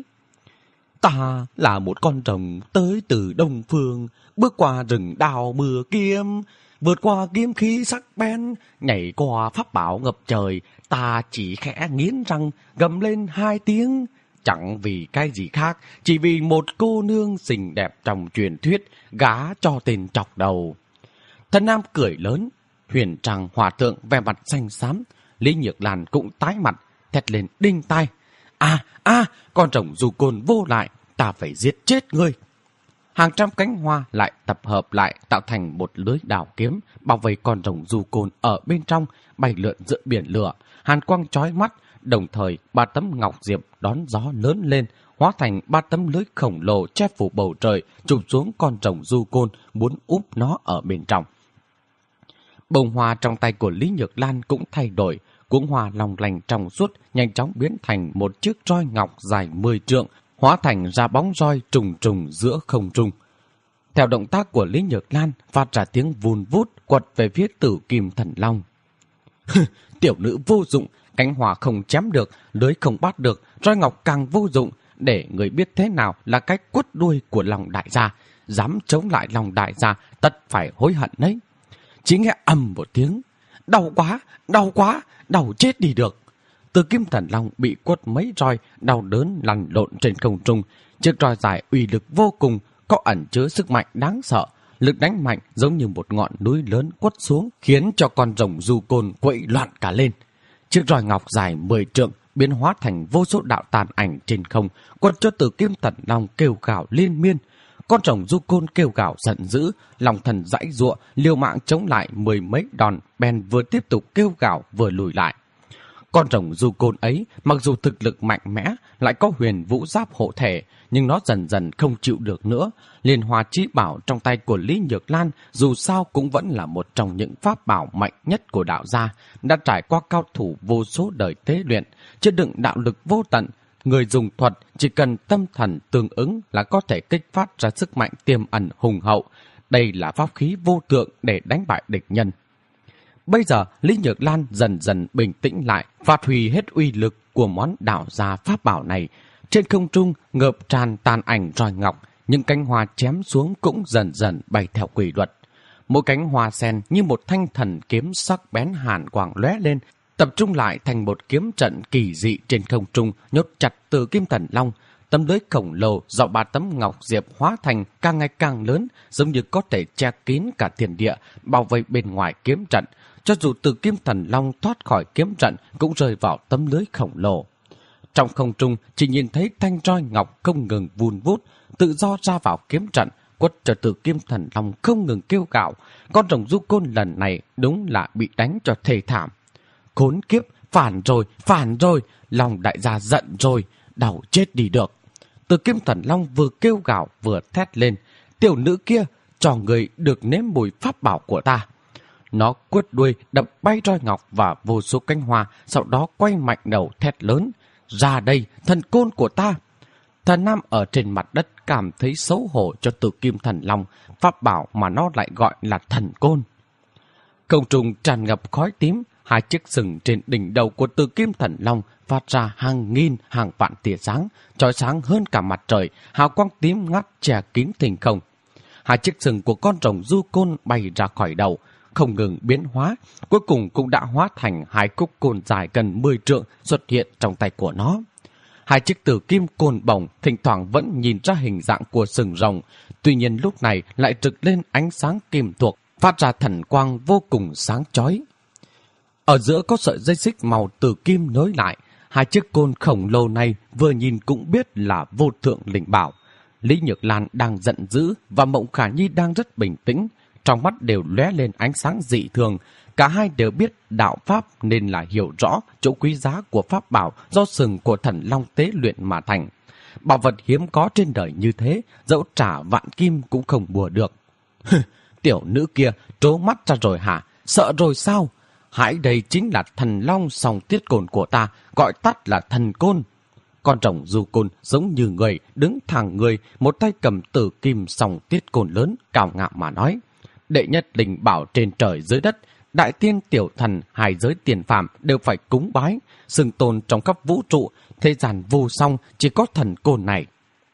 "Ta là một con rồng tới từ Đông Phương, bước qua rừng đào mưa kiếm, vượt qua kiếm khí sắc bén, nhảy qua pháp bảo ngập trời, ta chỉ khẽ nghiến răng, gầm lên 2 tiếng. Chẳng vì cái gì khác, chỉ vì một cô nương xinh đẹp trong truyền thuyết, gả cho tên Trọc Đầu." Thần nam cười lớn. Huyền Trang Hòa Thượng vẻ mặt xanh xám, Lý Nhược Lan cũng tái mặt, thét lên đinh tai: Con rồng du côn vô lại, ta phải giết chết ngươi!" Hàng trăm cánh hoa lại tập hợp lại tạo thành một lưới đào kiếm, bao vây con rồng du côn ở bên trong, bay lượn giữa biển lửa, hàn quang chói mắt. Đồng thời, 3 tấm ngọc diệp đón gió lớn lên, hóa thành 3 tấm lưới khổng lồ che phủ bầu trời, chụp xuống con rồng du côn, muốn úp nó ở bên trong. Bông hoa trong tay của Lý Nhược Lan cũng thay đổi, cuống hoa long lanh trong suốt nhanh chóng biến thành một chiếc roi ngọc dài 10 trượng, hóa thành ra bóng roi trùng trùng giữa không trung. Theo động tác của Lý Nhược Lan, phát ra tiếng vun vút quật về phía Tử Kim Thần Long. "Tiểu nữ vô dụng, cánh hoa không chém được, lưới không bắt được, roi ngọc càng vô dụng, để người biết thế nào là cách quất đuôi của lòng đại gia. Dám chống lại lòng đại gia, tất phải hối hận đấy." Chỉ nghe ầm một tiếng, đau quá, đau chết đi được. Từ Kim Thần Long bị quất mấy roi, đau đớn lăn lộn trên không trung. Chiếc roi dài uy lực vô cùng, có ẩn chứa sức mạnh đáng sợ. Lực đánh mạnh giống như một ngọn núi lớn quất xuống, khiến cho con rồng du côn quậy loạn cả lên. Chiếc roi ngọc dài 10 trượng biến hóa thành vô số đạo tàn ảnh trên không, quất cho Từ Kim Thần Long kêu gào liên miên. Con rồng du côn kêu gào giận dữ, lòng thần giãy giụa, liều mạng chống lại 10 mấy đòn, bèn vừa tiếp tục kêu gào vừa lùi lại. Con rồng du côn ấy mặc dù thực lực mạnh mẽ, lại có huyền vũ giáp hộ thể, nhưng nó dần dần không chịu được nữa. Liên hoa chí bảo trong tay của Lý Nhược Lan dù sao cũng vẫn là một trong những pháp bảo mạnh nhất của đạo gia, đã trải qua cao thủ vô số đời tế luyện, chứa đựng đạo lực vô tận. Người dùng thuật chỉ cần tâm thần tương ứng là có thể kích phát ra sức mạnh tiềm ẩn hùng hậu. Đây là pháp khí vô tượng để đánh bại địch nhân. Bây giờ, Lý Nhược Lan dần dần bình tĩnh lại, phát huy hết uy lực của món đạo gia pháp bảo này. Trên không trung ngợp tràn tàn ảnh roi ngọc, những cánh hoa chém xuống cũng dần dần bay theo quy luật. Mỗi cánh hoa sen như một thanh thần kiếm sắc bén hàn quang lóe lên, tập trung lại thành một kiếm trận kỳ dị trên không trung, nhốt chặt Từ Kim Thần Long. Tấm lưới khổng lồ do 3 tấm ngọc diệp hóa thành càng ngày càng lớn, giống như có thể che kín cả thiên địa, bảo vệ bên ngoài kiếm trận. Cho dù Từ Kim Thần Long thoát khỏi kiếm trận cũng rơi vào tấm lưới khổng lồ. Trong không trung chỉ nhìn thấy thanh roi ngọc không ngừng vun vút, tự do ra vào kiếm trận, quất cho Từ Kim Thần Long không ngừng kêu gào. Con rồng du côn lần này đúng là bị đánh cho thê thảm. Khốn kiếp, phản rồi, lòng đại gia giận rồi, đau chết đi được. Từ Kim Thần Long vừa kêu gào vừa thét lên, tiểu nữ kia, cho người được nếm mùi pháp bảo của ta. Nó quất đuôi đập bay roi ngọc và vô số cánh hoa, sau đó quay mạnh đầu thét lớn, ra đây, thần côn của ta. Thần nam ở trên mặt đất cảm thấy xấu hổ cho Từ Kim Thần Long, pháp bảo mà nó lại gọi là thần côn. Không trung tràn ngập khói tím, 2 chiếc sừng trên đỉnh đầu của Từ Kim Thần Long phát ra hàng nghìn hàng vạn tia sáng, chói sáng hơn cả mặt trời, hào quang tím ngắt che kín thinh không. 2 chiếc sừng của con rồng du côn bay ra khỏi đầu, không ngừng biến hóa, cuối cùng cũng đã hóa thành 2 khúc côn dài gần 10 trượng xuất hiện trong tay của nó. 2 chiếc tử kim côn bổng thỉnh thoảng vẫn nhìn ra hình dạng của sừng rồng, tuy nhiên lúc này lại rực lên ánh sáng kim thuộc, phát ra thần quang vô cùng sáng chói. Ở giữa có sợi dây xích màu tử kim nối lại, 2 chiếc côn khổng lồ này vừa nhìn cũng biết là vô thượng linh bảo. Lý Nhược Lan đang giận dữ và Mộng Khả Nhi đang rất bình tĩnh, trong mắt đều lóe lên ánh sáng dị thường. Cả hai đều biết đạo pháp nên là hiểu rõ chỗ quý giá của pháp bảo do sừng của thần long tế luyện mà thành. Bảo vật hiếm có trên đời như thế, dẫu trả vạn kim cũng không bùa được. Tiểu nữ kia trố mắt ra rồi hả? Sợ rồi sao? Hãy đây chính là thần long song tiết côn của ta, gọi tắt là thần côn. Con rồng du côn giống như người, đứng thẳng người, một tay cầm tử kim song tiết côn lớn, cao ngạo mà nói. Đệ nhất linh bảo trên trời dưới đất, đại tiên tiểu thần, 2 giới tiền phàm đều phải cúng bái, xưng tôn trong khắp vũ trụ, thế gian vô song chỉ có thần côn này.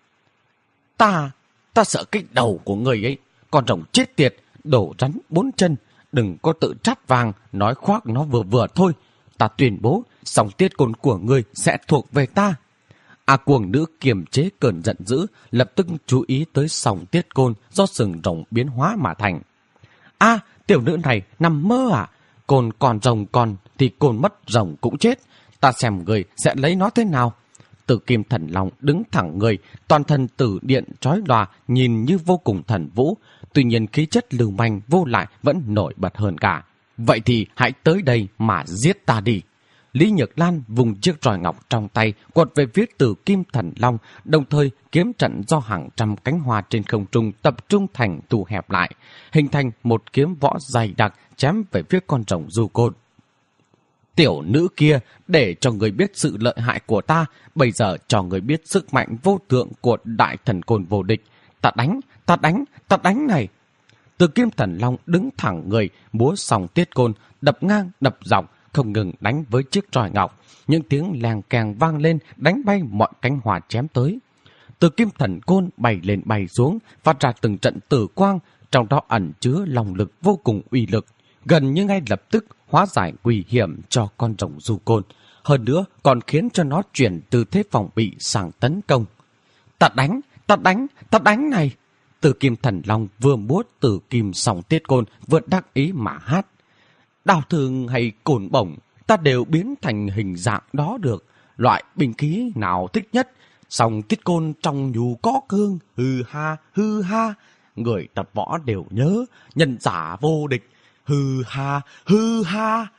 Ta sợ cái đầu của người ấy, con rồng chết tiệt, đổ rắn 4 chân, đừng có tự trát vàng, nói khoác nó vừa vừa thôi. Ta tuyên bố, song tiết côn của ngươi sẽ thuộc về ta. Cuồng nữ kiềm chế cơn giận dữ, lập tức chú ý tới song tiết côn do sừng rồng biến hóa mà thành. Tiểu nữ này nằm mơ à? Côn còn rồng còn thì côn mất rồng cũng chết. Ta xem người sẽ lấy nó thế nào? Từ Kim Thần Long đứng thẳng người, toàn thân tử điện chói lòa, nhìn như vô cùng thần vũ. Tuy nhiên khí chất lưu manh vô lại vẫn nổi bật hơn cả. Vậy thì hãy tới đây mà giết ta đi. Lý Nhược Lan vùng chiếc roi ngọc trong tay quật về phía Từ Kim Thần Long, đồng thời kiếm trận do hàng trăm cánh hoa trên không trung tập trung thành thu hẹp lại, hình thành một kiếm võ dày đặc chém về phía con rồng du côn. Tiểu nữ kia, để cho người biết sự lợi hại của ta, bây giờ cho người biết sức mạnh vô thượng của đại thần côn vô địch. Ta đánh này. Từ Kim Thần Long đứng thẳng người, múa song tiết côn, đập ngang đập dọc, không ngừng đánh với chiếc roi ngọc. Những tiếng leng keng vang lên, đánh bay mọi cánh hoa chém tới. Từ Kim Thần côn bay lên bay xuống, phát ra từng trận tử quang, trong đó ẩn chứa lòng lực vô cùng uy lực, gần như ngay lập tức hóa giải nguy hiểm cho con rồng du côn. Hơn nữa còn khiến cho nó chuyển từ thế phòng bị sang tấn công. Ta đánh này. Từ Kim Thần Long vừa múa tử kim song tiết côn vừa đắc ý mà hát. Đao thương hay côn bổng, ta đều biến thành hình dạng đó được. Loại binh khí nào thích nhất? Song tiết côn trong nhù có cương, hư ha. Người tập võ đều nhớ, nhân giả vô địch, hư ha.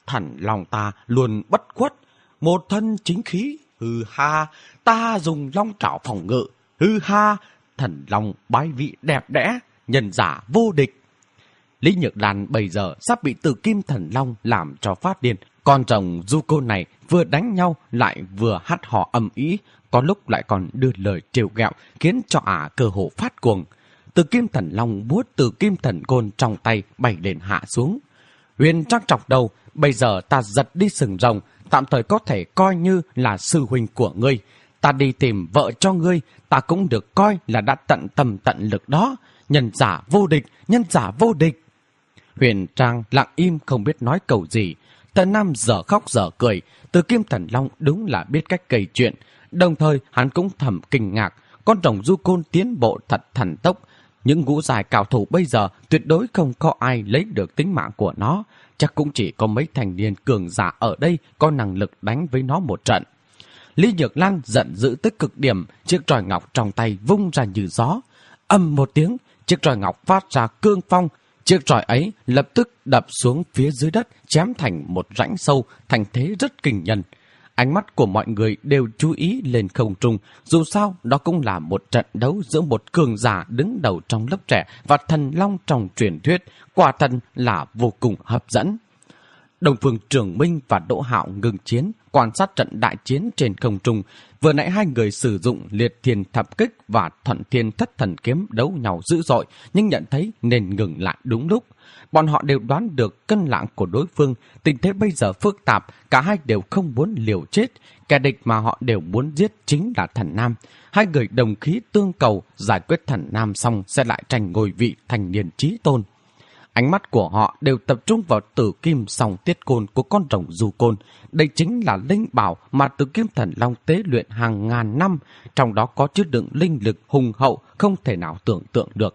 Thần Long ta luôn bất khuất, một thân chính khí, hừ ha, ta dùng long trảo phòng ngự, hừ ha, Thần Long bái vị đẹp đẽ, nhân giả vô địch. Lý Nhược Lan bây giờ sắp bị Tử Kim Thần Long làm cho phát điên. Con rồng du côn này vừa đánh nhau lại vừa hát hò âm ý, có lúc lại còn đưa lời trêu ghẹo khiến cho ả cơ hồ phát cuồng. Tử Kim Thần Long vuốt Tử Kim Thần Côn trong tay bay lên hạ xuống. Huyền trắc trọc đầu, bây giờ ta giật đi sừng rồng, tạm thời có thể coi như là sư huynh của ngươi. Ta đi tìm vợ cho ngươi, ta cũng được coi là đã tận tâm tận lực đó. Nhân giả vô địch, nhân giả vô địch. Huyền Trang lặng im không biết nói câu gì. Thần Nam dở khóc dở cười, Tử Kim Thần Long đúng là biết cách kể chuyện. Đồng thời hắn cũng thầm kinh ngạc, con rồng du côn tiến bộ thật thần tốc. Những ngũ dài cao thủ bây giờ tuyệt đối không có ai lấy được tính mạng của nó. Chắc cũng chỉ có mấy thành niên cường giả ở đây có năng lực đánh với nó một trận. Lý Nhược Lan giận dữ tới cực điểm, chiếc roi ngọc trong tay vung ra như gió. Ầm một tiếng, chiếc roi ngọc phát ra cương phong. Chiếc roi ấy lập tức đập xuống phía dưới đất, chém thành một rãnh sâu, thành thế rất kinh nhân. Ánh mắt của mọi người đều chú ý lên không trung, dù sao đó cũng là một trận đấu giữa một cường giả đứng đầu trong lớp trẻ và thần long trong truyền thuyết, quả thật là vô cùng hấp dẫn. Đông Phương Trường Minh và Đỗ Hạo ngừng chiến, quan sát trận đại chiến trên không trung. Vừa nãy hai người sử dụng Liệt Thiên Thập Kích và Thuận Thiên Thất Thần Kiếm đấu nhau dữ dội, nhưng nhận thấy nên ngừng lại đúng lúc. Bọn họ đều đoán được cân nặng của đối phương, tình thế bây giờ phức tạp, cả hai đều không muốn liều chết. Kẻ địch mà họ đều muốn giết chính là Thần Nam. Hai người đồng khí tương cầu, giải quyết Thần Nam xong sẽ lại tranh ngôi vị thành niên chí tôn. Ánh mắt của họ đều tập trung vào Tử Kim Song Tiết Côn của con rồng du côn. Đây chính là linh bảo mà Tử Kim Thần Long tế luyện hàng ngàn năm, trong đó có chứa đựng linh lực hùng hậu không thể nào tưởng tượng được.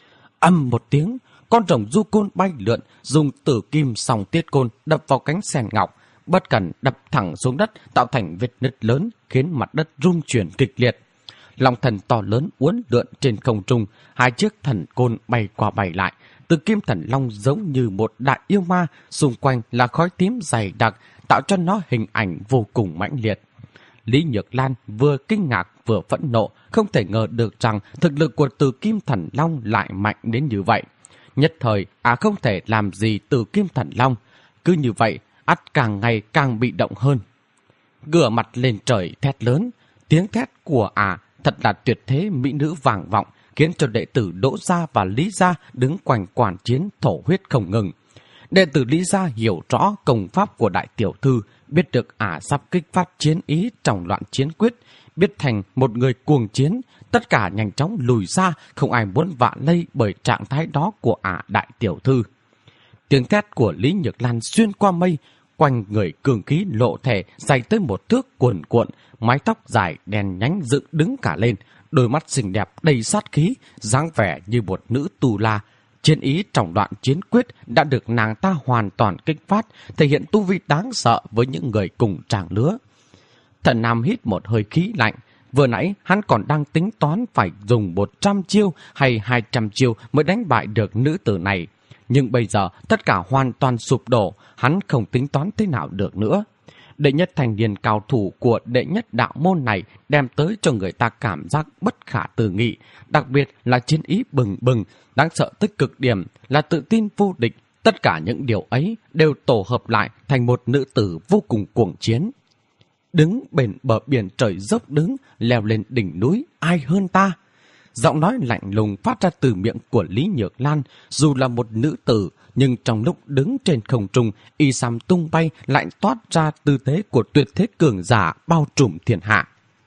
Ầm một tiếng, con rồng du côn bay lượn, dùng Tử Kim Song Tiết Côn đập vào cánh sen ngọc, bất cẩn đập thẳng xuống đất, tạo thành vết nứt lớn, khiến mặt đất rung chuyển kịch liệt. Long thần to lớn uốn lượn trên không trung, hai chiếc thần côn bay qua bay lại. Tử Kim Thần Long giống như một đại yêu ma, xung quanh là khói tím dày đặc, tạo cho nó hình ảnh vô cùng mãnh liệt. Lý Nhược Lan vừa kinh ngạc vừa phẫn nộ, không thể ngờ được rằng thực lực của Tử Kim Thần Long lại mạnh đến như vậy. Nhất thời, không thể làm gì Tử Kim Thần Long. Cứ như vậy, ắt càng ngày càng bị động hơn. Ngửa mặt lên trời thét lớn, tiếng thét của thật là tuyệt thế mỹ nữ vang vọng, khiến cho đệ tử Đỗ Gia và Lý Gia đứng quanh quản chiến thổ huyết không ngừng. Đệ tử Lý Gia hiểu rõ công pháp của đại tiểu thư, biết được sắp kích phát chiến ý trong loạn chiến quyết, biết thành một người cuồng chiến, tất cả nhanh chóng lùi ra, không ai muốn vạ lây bởi trạng thái đó của đại tiểu thư. Tiếng thét của Lý Nhược Lan xuyên qua mây, quanh người cường khí lộ thể dày tới một thước cuồn cuộn, mái tóc dài đen nhánh dựng đứng cả lên, đôi mắt xinh đẹp đầy sát khí, dáng vẻ như một nữ tù la. Chiến ý trong đoạn chiến quyết đã được nàng ta hoàn toàn kích phát, thể hiện tu vi đáng sợ với những người cùng tràng lứa. Thần Nam hít một hơi khí lạnh, vừa nãy hắn còn đang tính toán phải dùng 100 chiêu hay 200 chiêu mới đánh bại được nữ tử này. Nhưng bây giờ tất cả hoàn toàn sụp đổ, hắn không tính toán thế nào được nữa. Đệ nhất thành niên cao thủ của đệ nhất đạo môn này đem tới cho người ta cảm giác bất khả tư nghị, đặc biệt là chiến ý bừng bừng, đáng sợ tới cực điểm, là tự tin vô địch. Tất cả những điều ấy đều tổ hợp lại thành một nữ tử vô cùng cuồng chiến. Đứng bên bờ biển trời dốc đứng, leo lên đỉnh núi, ai hơn ta? Giọng nói lạnh lùng phát ra từ miệng của Lý Nhược Lan, dù là một nữ tử, nhưng trong lúc đứng trên không trung, y sam tung bay lại toát ra tư thế của tuyệt thế cường giả bao trùm thiên hạ.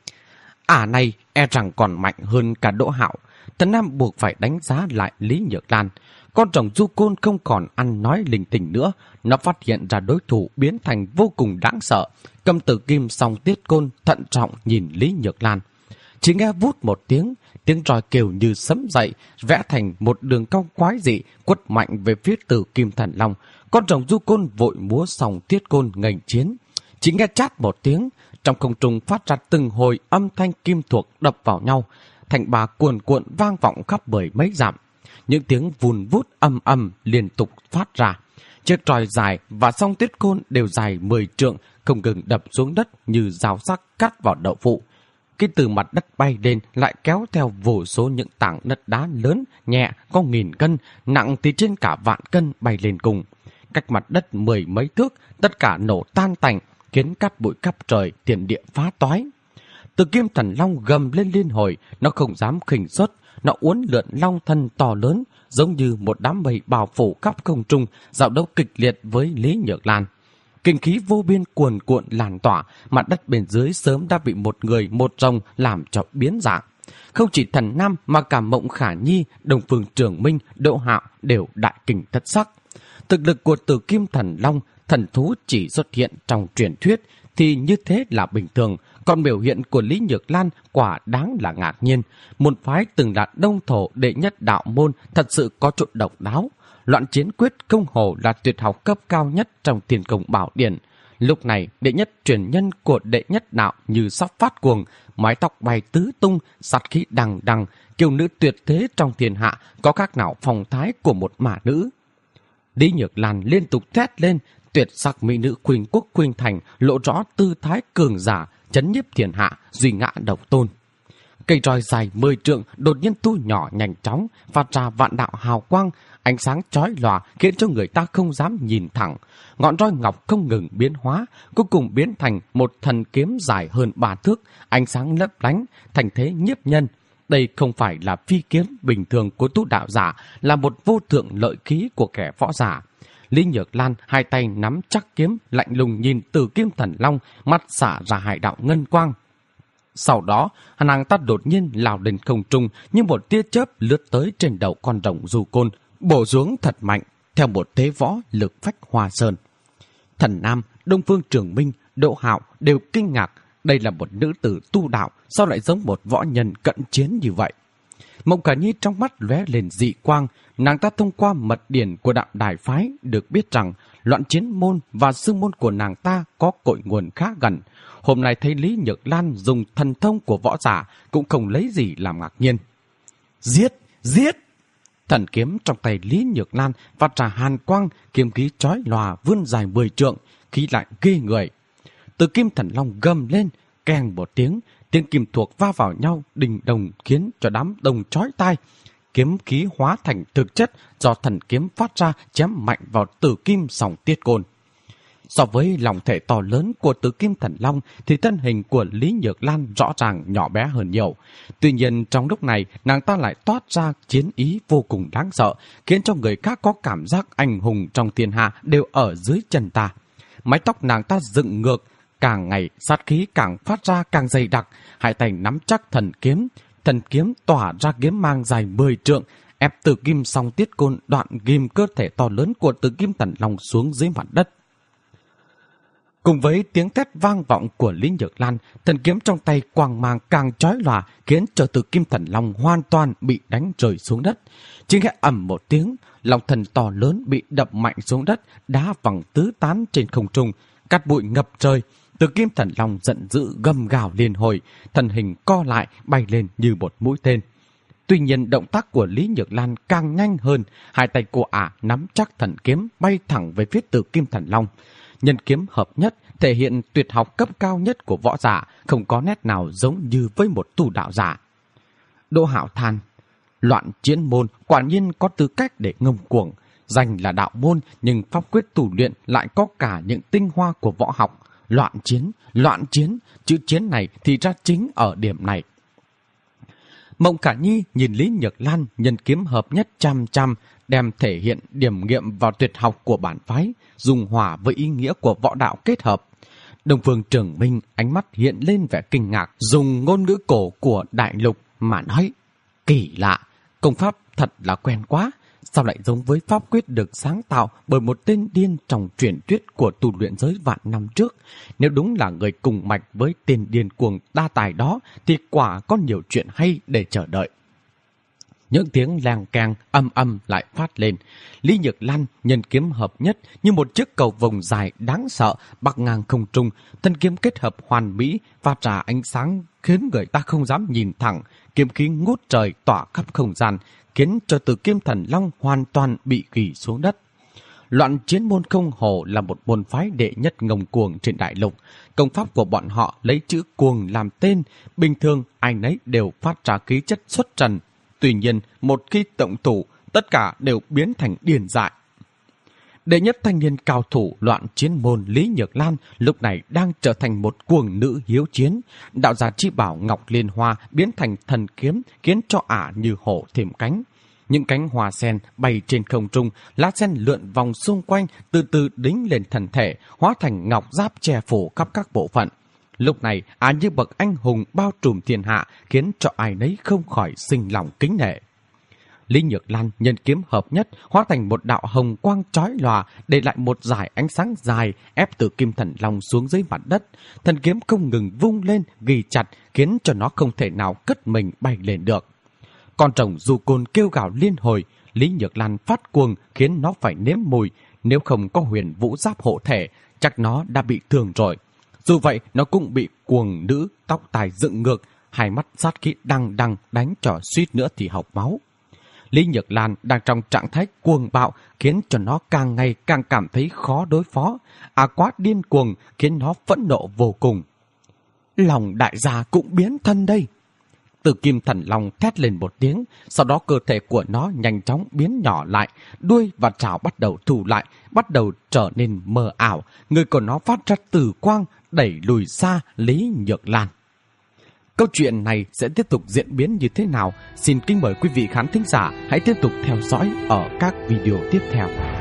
Này e rằng còn mạnh hơn cả Đỗ Hạo. Thần Nam buộc phải đánh giá lại Lý Nhược Lan. Con rồng du côn không còn ăn nói linh tinh nữa, nó phát hiện ra đối thủ biến thành vô cùng đáng sợ. Cầm Tử Kim Song Tiết Côn thận trọng nhìn Lý Nhược Lan. Chỉ nghe vút một tiếng roi kêu như sấm dậy, vẽ thành một đường cong quái dị, quất mạnh về phía Tử Kim Thần Long. Con rồng du côn vội múa Song Tiết Côn nghênh chiến. Chỉ nghe chát một tiếng, trong không trung phát ra từng hồi âm thanh kim thuộc đập vào nhau, thành bà cuồn cuộn vang vọng khắp 10 mấy dặm. Những tiếng vùn vút âm âm liên tục phát ra. Chiếc roi dài và song tiết côn đều dài 10 trượng, không ngừng đập xuống đất như dao sắc cắt vào đậu phụ. Khi từ mặt đất bay lên lại kéo theo vô số những tảng đất đá lớn, nhẹ, có 1000 cân, nặng thì trên cả vạn cân bay lên cùng. Cách mặt đất 10 mấy thước, tất cả nổ tan tành, khiến cát bụi khắp trời, thiên địa phá toái. Từ Kim Thần Long gầm lên liên hồi, nó không dám khinh suất, nó uốn lượn long thân to lớn, giống như một đám mây bao phủ khắp không trung, dạo đấu kịch liệt với Lý Nhược Lan. Kinh khí vô biên cuồn cuộn lan tỏa, mặt đất bên dưới sớm đã bị một người một rồng làm cho biến dạng. Không chỉ Thần Nam mà cả Mộng Khả Nhi, Đông Phương Trường Minh, Đỗ Hạo đều đại kinh thất sắc. Thực lực của Tử Kim Thần Long, thần thú chỉ xuất hiện trong truyền thuyết thì như thế là bình thường, còn biểu hiện của Lý Nhược Lan quả đáng là ngạc nhiên. Môn phái từng là đông thổ đệ nhất đạo môn thật sự có chút độc đáo. Loạn chiến quyết công hồ là tuyệt học cấp cao nhất trong Thiên Công Bảo Điển. Lúc này, đệ nhất truyền nhân của đệ nhất đạo như sắp phát cuồng, mái tóc bay tứ tung, sát khí đằng đằng, kiều nữ tuyệt thế trong thiên hạ, có khác nào phong thái của một mã nữ. Lý Nhược Lan liên tục thét lên, tuyệt sắc mỹ nữ khuynh quốc khuynh thành, lộ rõ tư thái cường giả, chấn nhiếp thiên hạ, duy ngã độc tôn. Cây roi dài 10 trượng đột nhiên thu nhỏ nhanh chóng, phát ra vạn đạo hào quang, ánh sáng chói lòa khiến cho người ta không dám nhìn thẳng. Ngọn roi ngọc không ngừng biến hóa, cuối cùng biến thành một thần kiếm dài hơn 3 thước, ánh sáng lấp lánh, thành thế nhiếp nhân. Đây không phải là phi kiếm bình thường của tu đạo giả, là một vô thượng lợi khí của kẻ võ giả. Lý Nhược Lan hai tay nắm chắc kiếm, lạnh lùng nhìn Tử Kim Thần Long, mắt xả ra hai đạo ngân quang. Sau đó, nàng ta đột nhiên lao lên không trung như một tia chớp lướt tới trên đầu con rồng du côn, bổ xuống thật mạnh, theo một thế võ lực phách hoa sơn. Thần Nam, Đông Phương Trường Minh, Đỗ Hạo đều kinh ngạc, đây là một nữ tử tu đạo, sao lại giống một võ nhân cận chiến như vậy? Mộng Khả Nhi trong mắt lóe lên dị quang, nàng ta thông qua mật điển của đạo đài phái được biết rằng loạn chiến môn và sư môn của nàng ta có cội nguồn khá gần. Hôm nay thấy Lý Nhược Lan dùng thần thông của võ giả cũng không lấy gì làm ngạc nhiên. Giết! Giết! Thần kiếm trong tay Lý Nhược Lan phát ra hàn quang, kiếm khí chói lòa vươn dài 10 trượng, khí lạnh ghê người. Từ Kim Thần Long gầm lên, keng một tiếng kim thuộc va vào nhau đình đồng khiến cho đám đông chói tai. Kiếm khí hóa thành thực chất do thần kiếm phát ra chém mạnh vào Tử Kim song tiết côn. So với lòng thể to lớn của Tử Kim Thần Long thì thân hình của Lý Nhược Lan rõ ràng nhỏ bé hơn nhiều. Tuy nhiên trong lúc này nàng ta lại toát ra chiến ý vô cùng đáng sợ, khiến cho người khác có cảm giác anh hùng trong thiên hạ đều ở dưới chân ta. Mái tóc nàng ta dựng ngược, càng ngày sát khí càng phát ra càng dày đặc, hai tay nắm chắc thần kiếm tỏa ra kiếm mang dài 10 trượng, ép Tử Kim song tiết côn đoạn ghim cơ thể to lớn của Tử Kim Thần Long xuống dưới mặt đất. Cùng với tiếng thét vang vọng của Lý Nhược Lan, thần kiếm trong tay quang mang càng chói lòa, khiến cho Tử Kim Thần Long hoàn toàn bị đánh rơi xuống đất. Chỉ nghe ầm một tiếng, long thần to lớn bị đập mạnh xuống đất, đá văng tứ tán trên không trung, cát bụi ngập trời. Tử Kim Thần Long giận dữ gầm gào liên hồi, thân hình co lại bay lên như một mũi tên. Tuy nhiên động tác của Lý Nhược Lan càng nhanh hơn, hai tay cô ả nắm chắc thần kiếm bay thẳng về phía Tử Kim Thần Long. Nhân kiếm hợp nhất thể hiện tuyệt học cấp cao nhất của võ giả, không có nét nào giống như với một tu đạo giả. Đỗ Hạo than, loạn chiến môn quả nhiên có tư cách để ngông cuồng, danh là đạo môn nhưng pháp quyết tu luyện lại có cả những tinh hoa của võ học. Loạn chiến, chữ chiến này thì ra chính ở điểm này. Mộng Khả Nhi nhìn Lý Nhược Lan nhân kiếm hợp nhất chăm chăm, đem thể hiện điểm nghiệm vào tuyệt học của bản phái, dùng hòa với ý nghĩa của võ đạo kết hợp. Đông Phương Trường Minh ánh mắt hiện lên vẻ kinh ngạc, dùng ngôn ngữ cổ của đại lục mà nói, kỳ lạ, công pháp thật là quen quá, sao lại giống với pháp quyết được sáng tạo bởi một tên điên trong truyền thuyết của tu luyện giới vạn năm trước. Nếu đúng là người cùng mạch với tên điên cuồng đa tài đó thì quả có nhiều chuyện hay để chờ đợi. Những tiếng leng keng âm âm lại phát lên. Lý Nhược Lan nhân kiếm hợp nhất như một chiếc cầu vồng dài đáng sợ bắc ngang không trung, thân kiếm kết hợp hoàn mỹ, phát ra ánh sáng khiến người ta không dám nhìn thẳng, kiếm khí ngút trời tỏa khắp không gian, khiến cho Tử Kim Thần Long hoàn toàn bị gỉ xuống đất. Loạn chiến môn không hổ là một môn phái đệ nhất ngông cuồng trên đại lục. Công pháp của bọn họ lấy chữ cuồng làm tên, bình thường ai nấy đều phát ra khí chất xuất trần. Tuy nhiên, một khi động thủ, tất cả đều biến thành điên dại. Đệ nhất thanh niên cao thủ loạn chiến môn Lý Nhược Lan lúc này đang trở thành một cuồng nữ hiếu chiến. Đạo giả chi bảo Ngọc Liên Hoa biến thành thần kiếm, khiến cho ả như hổ thêm cánh. Những cánh hoa sen bay trên không trung, lá sen lượn vòng xung quanh, từ từ đính lên thân thể, hóa thành ngọc giáp che phủ khắp các bộ phận. Lúc này, ả như bậc anh hùng bao trùm thiên hạ, khiến cho ai nấy không khỏi sinh lòng kính nể. Lý Nhược Lan nhân kiếm hợp nhất, hóa thành một đạo hồng quang chói lòa, để lại một dải ánh sáng dài ép từ Kim Thần Long xuống dưới mặt đất. Thần kiếm không ngừng vung lên, ghi chặt, khiến cho nó không thể nào cất mình bay lên được. Con rồng du côn kêu gào liên hồi, Lý Nhược Lan phát cuồng khiến nó phải nếm mùi. Nếu không có huyền vũ giáp hộ thể, chắc nó đã bị thương rồi. Dù vậy, nó cũng bị cuồng nữ tóc tai dựng ngược, hai mắt sát khí đằng đằng đánh cho suýt nữa thì hộc máu. Lý Nhược Lan đang trong trạng thái cuồng bạo, khiến cho nó càng ngày càng cảm thấy khó đối phó. Quá điên cuồng khiến nó phẫn nộ vô cùng. Lòng đại gia cũng biến thân đây. Từ Kim Thần Long thét lên một tiếng, sau đó cơ thể của nó nhanh chóng biến nhỏ lại, đuôi và trảo bắt đầu thu lại, bắt đầu trở nên mờ ảo. Người của nó phát ra tử quang, đẩy lùi xa Lý Nhược Lan. Câu chuyện này sẽ tiếp tục diễn biến như thế nào? Xin kính mời quý vị khán thính giả hãy tiếp tục theo dõi ở các video tiếp theo.